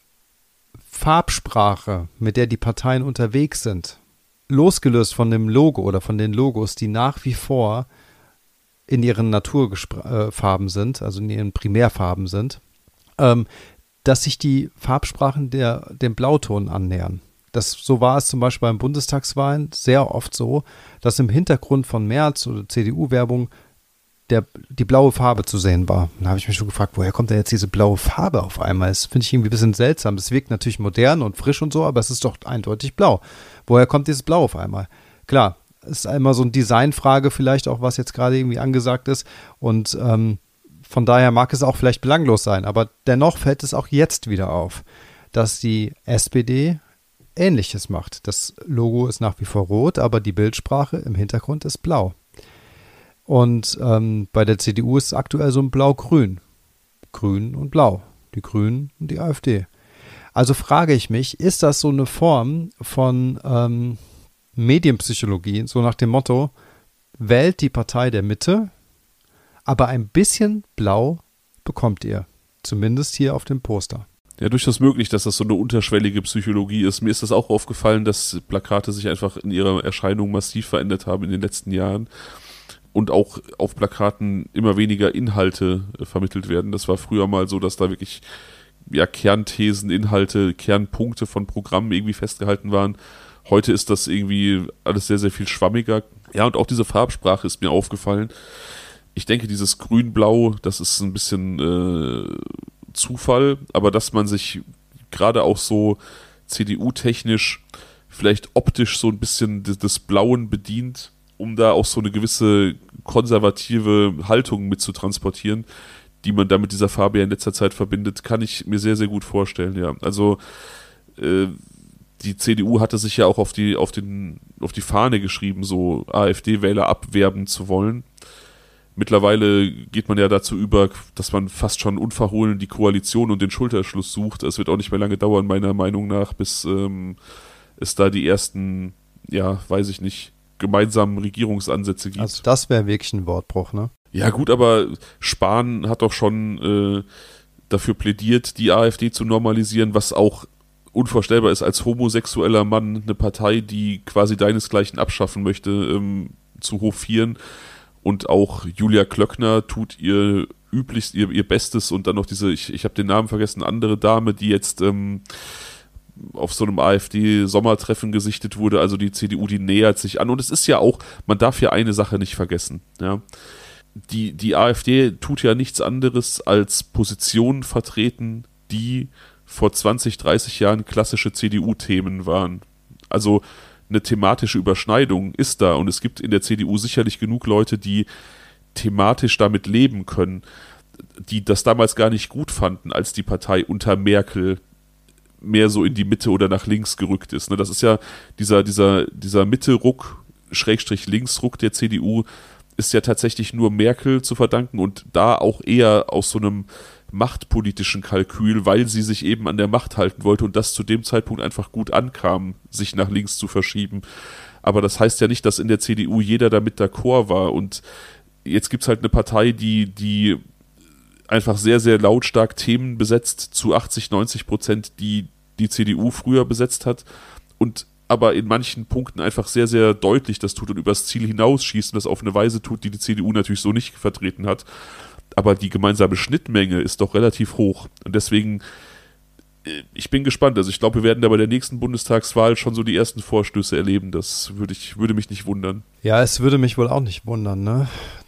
Farbsprache, mit der die Parteien unterwegs sind, losgelöst von dem Logo oder von den Logos, die nach wie vor in ihren Naturfarben sind, also in ihren Primärfarben sind, ähm, dass sich die Farbsprachen der, dem Blauton annähern. Das, so war es zum Beispiel beim Bundestagswahlen sehr oft so, dass im Hintergrund von Merz oder C D U-Werbung der, die blaue Farbe zu sehen war. Da habe ich mich schon gefragt, woher kommt denn jetzt diese blaue Farbe auf einmal? Das finde ich irgendwie ein bisschen seltsam. Das wirkt natürlich modern und frisch und so, aber es ist doch eindeutig blau. Woher kommt dieses Blau auf einmal? Klar, ist einmal so eine Designfrage vielleicht auch, was jetzt gerade irgendwie angesagt ist. Und ähm, von daher mag es auch vielleicht belanglos sein. Aber dennoch fällt es auch jetzt wieder auf, dass die S P D Ähnliches macht. Das Logo ist nach wie vor rot, aber die Bildsprache im Hintergrund ist blau. Und ähm, bei der C D U ist es aktuell so ein Blau-Grün. Grün und Blau. Die Grünen und die AfD. Also frage ich mich, ist das so eine Form von ähm, Medienpsychologie, so nach dem Motto, wählt die Partei der Mitte, aber ein bisschen Blau bekommt ihr. Zumindest hier auf dem Poster. Ja, durchaus möglich, dass das so eine unterschwellige Psychologie ist. Mir ist das auch aufgefallen, dass Plakate sich einfach in ihrer Erscheinung massiv verändert haben in den letzten Jahren und auch auf Plakaten immer weniger Inhalte äh, vermittelt werden. Das war früher mal so, dass da wirklich ja, Kernthesen, Inhalte, Kernpunkte von Programmen irgendwie festgehalten waren. Heute ist das irgendwie alles sehr, sehr viel schwammiger. Ja, und auch diese Farbsprache ist mir aufgefallen. Ich denke, dieses Grün-Blau, das ist ein bisschen äh, Zufall, aber dass man sich gerade auch so C D U-technisch vielleicht optisch so ein bisschen des, des Blauen bedient, um da auch so eine gewisse konservative Haltung mit zu transportieren, die man da mit dieser Farbe ja in letzter Zeit verbindet, kann ich mir sehr, sehr gut vorstellen, ja. Also äh, die C D U hatte sich ja auch auf die, auf den, auf die Fahne geschrieben, so AfD-Wähler abwerben zu wollen. Mittlerweile geht man ja dazu über, dass man fast schon unverhohlen die Koalition und den Schulterschluss sucht. Es wird auch nicht mehr lange dauern, meiner Meinung nach, bis ähm, es da die ersten, ja, weiß ich nicht, gemeinsamen Regierungsansätze gibt. Also das wäre wirklich ein Wortbruch, ne? Ja gut, aber Spahn hat doch schon äh, dafür plädiert, die AfD zu normalisieren, was auch unvorstellbar ist, als homosexueller Mann eine Partei, die quasi deinesgleichen abschaffen möchte, ähm, zu hofieren. Und auch Julia Klöckner tut ihr üblichst, ihr, ihr Bestes und dann noch diese, ich, ich habe den Namen vergessen, andere Dame, die jetzt ähm, auf so einem AfD-Sommertreffen gesichtet wurde. Also die C D U, die nähert sich an. Und es ist ja auch, man darf ja eine Sache nicht vergessen. Ja. Die, die AfD tut ja nichts anderes als Positionen vertreten, die vor zwanzig, dreißig Jahren klassische C D U-Themen waren. Also eine thematische Überschneidung ist da und es gibt in der C D U sicherlich genug Leute, die thematisch damit leben können, die das damals gar nicht gut fanden, als die Partei unter Merkel mehr so in die Mitte oder nach links gerückt ist. Das ist ja dieser, dieser, dieser Mitte-Ruck, Schrägstrich Linksruck der C D U, ist ja tatsächlich nur Merkel zu verdanken und da auch eher aus so einem machtpolitischen Kalkül, weil sie sich eben an der Macht halten wollte und das zu dem Zeitpunkt einfach gut ankam, sich nach links zu verschieben. Aber das heißt ja nicht, dass in der C D U jeder damit d'accord war und jetzt gibt es halt eine Partei, die, die einfach sehr, sehr lautstark Themen besetzt, zu achtzig, neunzig Prozent, die die C D U früher besetzt hat und aber in manchen Punkten einfach sehr, sehr deutlich das tut und übers Ziel hinausschießt und das auf eine Weise tut, die die C D U natürlich so nicht vertreten hat. Aber die gemeinsame Schnittmenge ist doch relativ hoch. Und deswegen, ich bin gespannt. Also ich glaube, wir werden da bei der nächsten Bundestagswahl schon so die ersten Vorstöße erleben. Das würde ich, würde mich nicht wundern. Ja, es würde mich wohl auch nicht wundern, ne?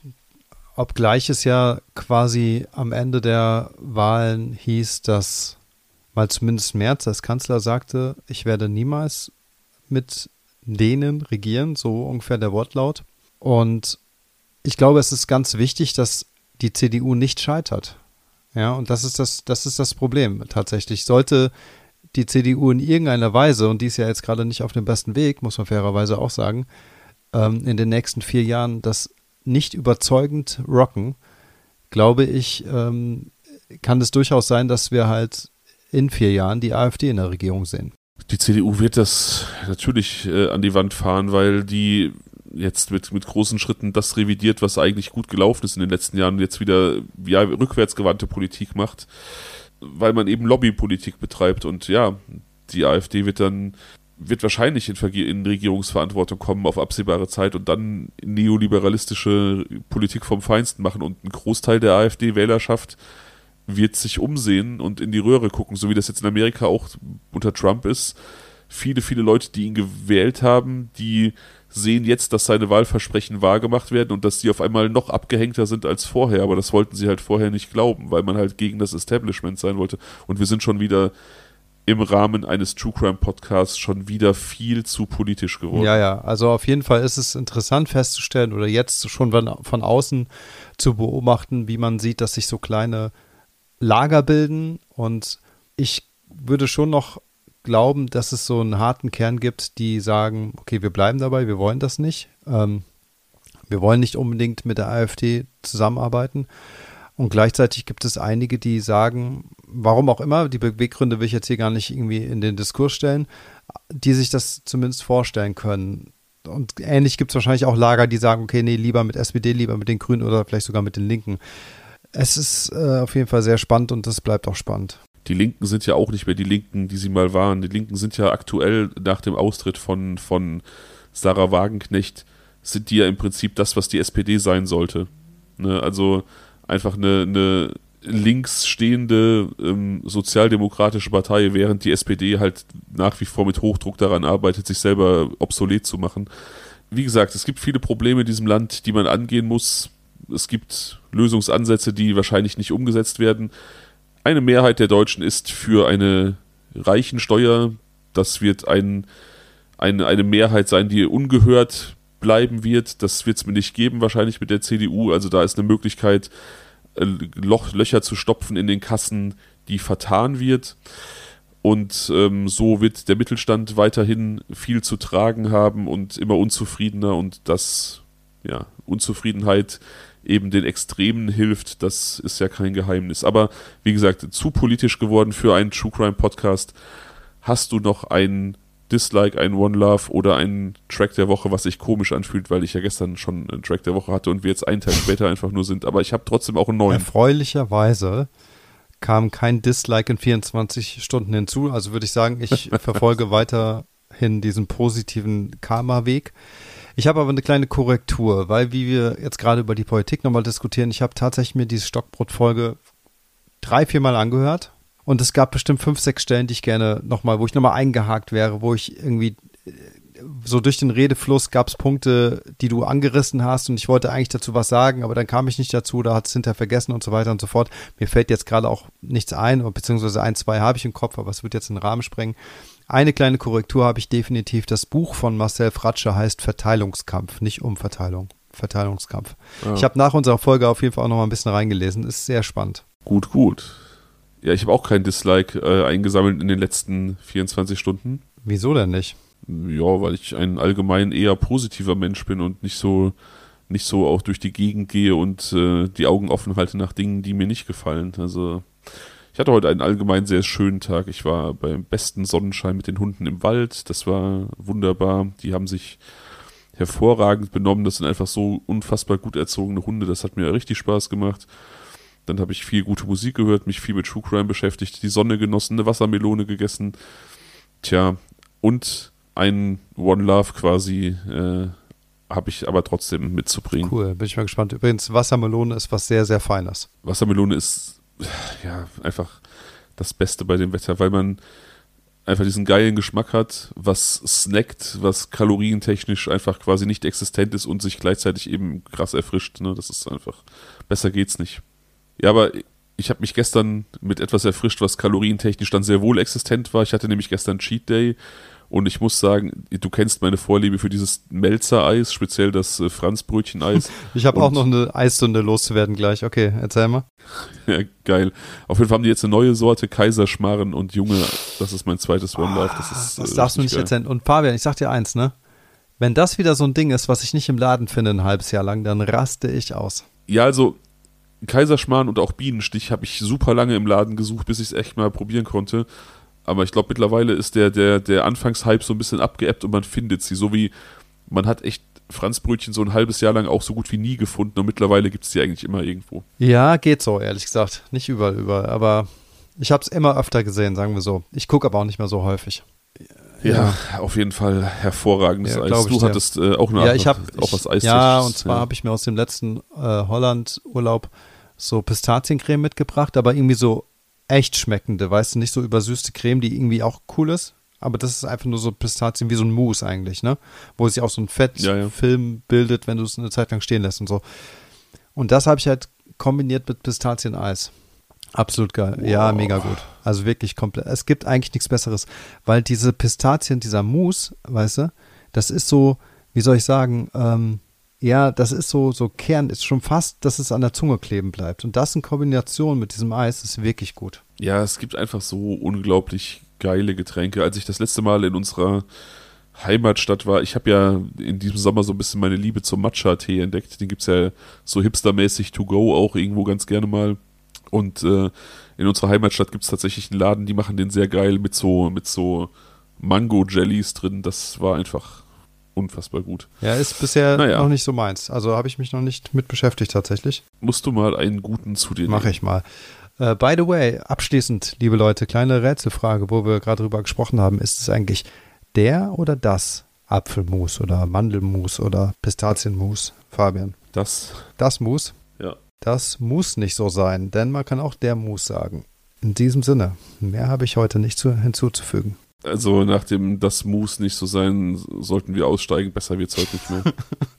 Obgleich es ja quasi am Ende der Wahlen hieß, dass mal zumindest Merz als Kanzler sagte, ich werde niemals mit denen regieren, so ungefähr der Wortlaut. Und ich glaube, es ist ganz wichtig, dass die C D U nicht scheitert. Ja, und das ist das, das ist das Problem tatsächlich. Sollte die C D U in irgendeiner Weise, und die ist ja jetzt gerade nicht auf dem besten Weg, muss man fairerweise auch sagen, ähm, in den nächsten vier Jahren das nicht überzeugend rocken, glaube ich, ähm, kann es durchaus sein, dass wir halt in vier Jahren die AfD in der Regierung sehen. Die C D U wird das natürlich äh, an die Wand fahren, weil die jetzt mit, mit großen Schritten das revidiert, was eigentlich gut gelaufen ist in den letzten Jahren und jetzt wieder ja, rückwärtsgewandte Politik macht, weil man eben Lobbypolitik betreibt und ja, die AfD wird dann wird wahrscheinlich in, Verge- in Regierungsverantwortung kommen auf absehbare Zeit und dann neoliberalistische Politik vom Feinsten machen und ein Großteil der AfD-Wählerschaft wird sich umsehen und in die Röhre gucken, so wie das jetzt in Amerika auch unter Trump ist. Viele, viele Leute, die ihn gewählt haben, die sehen jetzt, dass seine Wahlversprechen wahrgemacht werden und dass sie auf einmal noch abgehängter sind als vorher, aber das wollten sie halt vorher nicht glauben, weil man halt gegen das Establishment sein wollte. Und wir sind schon wieder im Rahmen eines True Crime Podcasts schon wieder viel zu politisch geworden. Ja, ja, also auf jeden Fall ist es interessant festzustellen oder jetzt schon von außen zu beobachten, wie man sieht, dass sich so kleine Lager bilden, und ich würde schon noch glauben, dass es so einen harten Kern gibt, die sagen, okay, wir bleiben dabei, wir wollen das nicht. Ähm, wir wollen nicht unbedingt mit der AfD zusammenarbeiten. Und gleichzeitig gibt es einige, die sagen, warum auch immer, die Beweggründe will ich jetzt hier gar nicht irgendwie in den Diskurs stellen, die sich das zumindest vorstellen können. Und ähnlich gibt es wahrscheinlich auch Lager, die sagen, okay, nee, lieber mit S P D, lieber mit den Grünen oder vielleicht sogar mit den Linken. Es ist äh, auf jeden Fall sehr spannend und es bleibt auch spannend. Die Linken sind ja auch nicht mehr die Linken, die sie mal waren. Die Linken sind ja aktuell nach dem Austritt von, von Sarah Wagenknecht, sind die ja im Prinzip das, was die S P D sein sollte. Ne? Also einfach eine, eine links stehende ähm, sozialdemokratische Partei, während die S P D halt nach wie vor mit Hochdruck daran arbeitet, sich selber obsolet zu machen. Wie gesagt, es gibt viele Probleme in diesem Land, die man angehen muss. Es gibt Lösungsansätze, die wahrscheinlich nicht umgesetzt werden. Eine Mehrheit der Deutschen ist für eine Reichensteuer. Das wird ein, eine, eine Mehrheit sein, die ungehört bleiben wird. Das wird es mir nicht geben, wahrscheinlich mit der C D U. Also da ist eine Möglichkeit, Loch, Löcher zu stopfen in den Kassen, die vertan wird. Und ähm, so wird der Mittelstand weiterhin viel zu tragen haben und immer unzufriedener, und das, ja, Unzufriedenheit eben den Extremen hilft, das ist ja kein Geheimnis. Aber wie gesagt, zu politisch geworden für einen True Crime Podcast. Hast du noch einen Dislike, einen One Love oder einen Track der Woche, was sich komisch anfühlt, weil ich ja gestern schon einen Track der Woche hatte und wir jetzt einen Tag später einfach nur sind. Aber ich habe trotzdem auch einen neuen. Erfreulicherweise kam kein Dislike in vierundzwanzig Stunden hinzu. Also würde ich sagen, ich verfolge weiterhin diesen positiven Karma-Weg. Ich habe aber eine kleine Korrektur, weil wie wir jetzt gerade über die Politik nochmal diskutieren, ich habe tatsächlich mir diese Stockbrot-Folge drei, vier Mal angehört und es gab bestimmt fünf, sechs Stellen, die ich gerne nochmal, wo ich nochmal eingehakt wäre, wo ich irgendwie so durch den Redefluss gab es Punkte, die du angerissen hast und ich wollte eigentlich dazu was sagen, aber dann kam ich nicht dazu, da hat es hinterher vergessen und so weiter und so fort. Mir fällt jetzt gerade auch nichts ein, beziehungsweise ein, zwei habe ich im Kopf, aber es wird jetzt den Rahmen sprengen. Eine kleine Korrektur habe ich definitiv. Das Buch von Marcel Fratscher heißt Verteilungskampf, nicht Umverteilung. Verteilungskampf. Ja. Ich habe nach unserer Folge auf jeden Fall auch noch mal ein bisschen reingelesen. Ist sehr spannend. Gut, gut. Ja, ich habe auch kein Dislike äh, eingesammelt in den letzten vierundzwanzig Stunden. Wieso denn nicht? Ja, weil ich ein allgemein eher positiver Mensch bin und nicht so, nicht so auch durch die Gegend gehe und äh, die Augen offen halte nach Dingen, die mir nicht gefallen. Also ich hatte heute einen allgemein sehr schönen Tag. Ich war beim besten Sonnenschein mit den Hunden im Wald. Das war wunderbar. Die haben sich hervorragend benommen. Das sind einfach so unfassbar gut erzogene Hunde. Das hat mir richtig Spaß gemacht. Dann habe ich viel gute Musik gehört, mich viel mit True Crime beschäftigt, die Sonne genossen, eine Wassermelone gegessen. Tja, und ein One Love quasi äh, habe ich aber trotzdem mitzubringen. Cool, bin ich mal gespannt. Übrigens, Wassermelone ist was sehr, sehr Feines. Wassermelone ist ja einfach das Beste bei dem Wetter, weil man einfach diesen geilen Geschmack hat, was snackt, was kalorientechnisch einfach quasi nicht existent ist und sich gleichzeitig eben krass erfrischt. Ne? Das ist einfach, besser geht's nicht. Ja, aber ich habe mich gestern mit etwas erfrischt, was kalorientechnisch dann sehr wohl existent war. Ich hatte nämlich gestern Cheat Day und ich muss sagen, du kennst meine Vorliebe für dieses Melzer-Eis, speziell das äh, Franzbrötchen-Eis. Ich habe auch noch eine Eisstunde loszuwerden gleich. Okay, erzähl mal. Ja, geil. Auf jeden Fall haben die jetzt eine neue Sorte, Kaiserschmarren, und Junge, das ist mein zweites One Love. Das, ist, das äh, darfst du nicht geil. erzählen. Und Fabian, ich sag dir eins, ne? Wenn das wieder so ein Ding ist, was ich nicht im Laden finde ein halbes Jahr lang, dann raste ich aus. Ja, also Kaiserschmarrn und auch Bienenstich habe ich super lange im Laden gesucht, bis ich es echt mal probieren konnte. Aber ich glaube, mittlerweile ist der, der, der Anfangshype so ein bisschen abgeebbt und man findet sie. So wie man hat echt Franzbrötchen so ein halbes Jahr lang auch so gut wie nie gefunden und mittlerweile gibt es die eigentlich immer irgendwo. Ja, geht so, ehrlich gesagt. Nicht überall, überall. Aber ich habe es immer öfter gesehen, sagen wir so. Ich gucke aber auch nicht mehr so häufig. Ja, ja, auf jeden Fall hervorragendes ja, Eis. Du dir. hattest äh, auch eine ja, ich hab, auch ich, was Eis. Ja, und zwar ja. habe ich mir aus dem letzten äh, Holland-Urlaub so Pistaziencreme mitgebracht, aber irgendwie so echt schmeckende, weißt du, nicht so übersüßte Creme, die irgendwie auch cool ist, aber das ist einfach nur so Pistazien wie so ein Mousse eigentlich, ne? Wo sich auch so ein Fettfilm ja, ja. bildet, wenn du es eine Zeit lang stehen lässt und so. Und das habe ich halt kombiniert mit Pistazieneis. Absolut geil. Wow. Ja, mega gut. Also wirklich komplett. Es gibt eigentlich nichts Besseres, weil diese Pistazien, dieser Mousse, weißt du, das ist so, wie soll ich sagen, ähm, ja, das ist so, so Kern, ist schon fast, dass es an der Zunge kleben bleibt. Und das in Kombination mit diesem Eis ist wirklich gut. Ja, es gibt einfach so unglaublich geile Getränke. Als ich das letzte Mal in unserer Heimatstadt war, ich habe ja in diesem Sommer so ein bisschen meine Liebe zum Matcha-Tee entdeckt. Den gibt es ja so hipstermäßig to go auch irgendwo ganz gerne mal. Und äh, in unserer Heimatstadt gibt es tatsächlich einen Laden, die machen den sehr geil mit so, mit so Mango-Jellies drin. Das war einfach unfassbar gut. Ja, ist bisher naja. noch nicht so meins. Also habe ich mich noch nicht mit beschäftigt tatsächlich. Musst du mal einen guten zu dir nehmen. Mache ich mal. Uh, by the way, abschließend, liebe Leute, kleine Rätselfrage, wo wir gerade drüber gesprochen haben. Ist es eigentlich der oder das Apfelmus oder Mandelmus oder Pistazienmus, Fabian? Das. Das Mus? Ja. Das muss nicht so sein, denn man kann auch der Mus sagen. In diesem Sinne, mehr habe ich heute nicht zu, hinzuzufügen. Also nach dem das muss nicht so sein, sollten wir aussteigen. Besser wird es heute nicht mehr.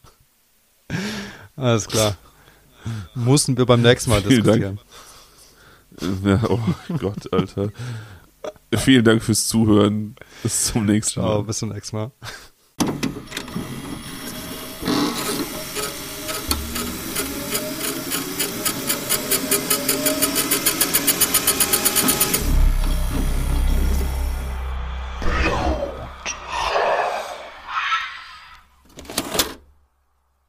Alles klar. Mussten wir beim nächsten Mal Vielen diskutieren. Dank. Ja, oh Gott, Alter. Vielen Dank fürs Zuhören. Bis zum nächsten Mal. Ciao, bis zum nächsten Mal.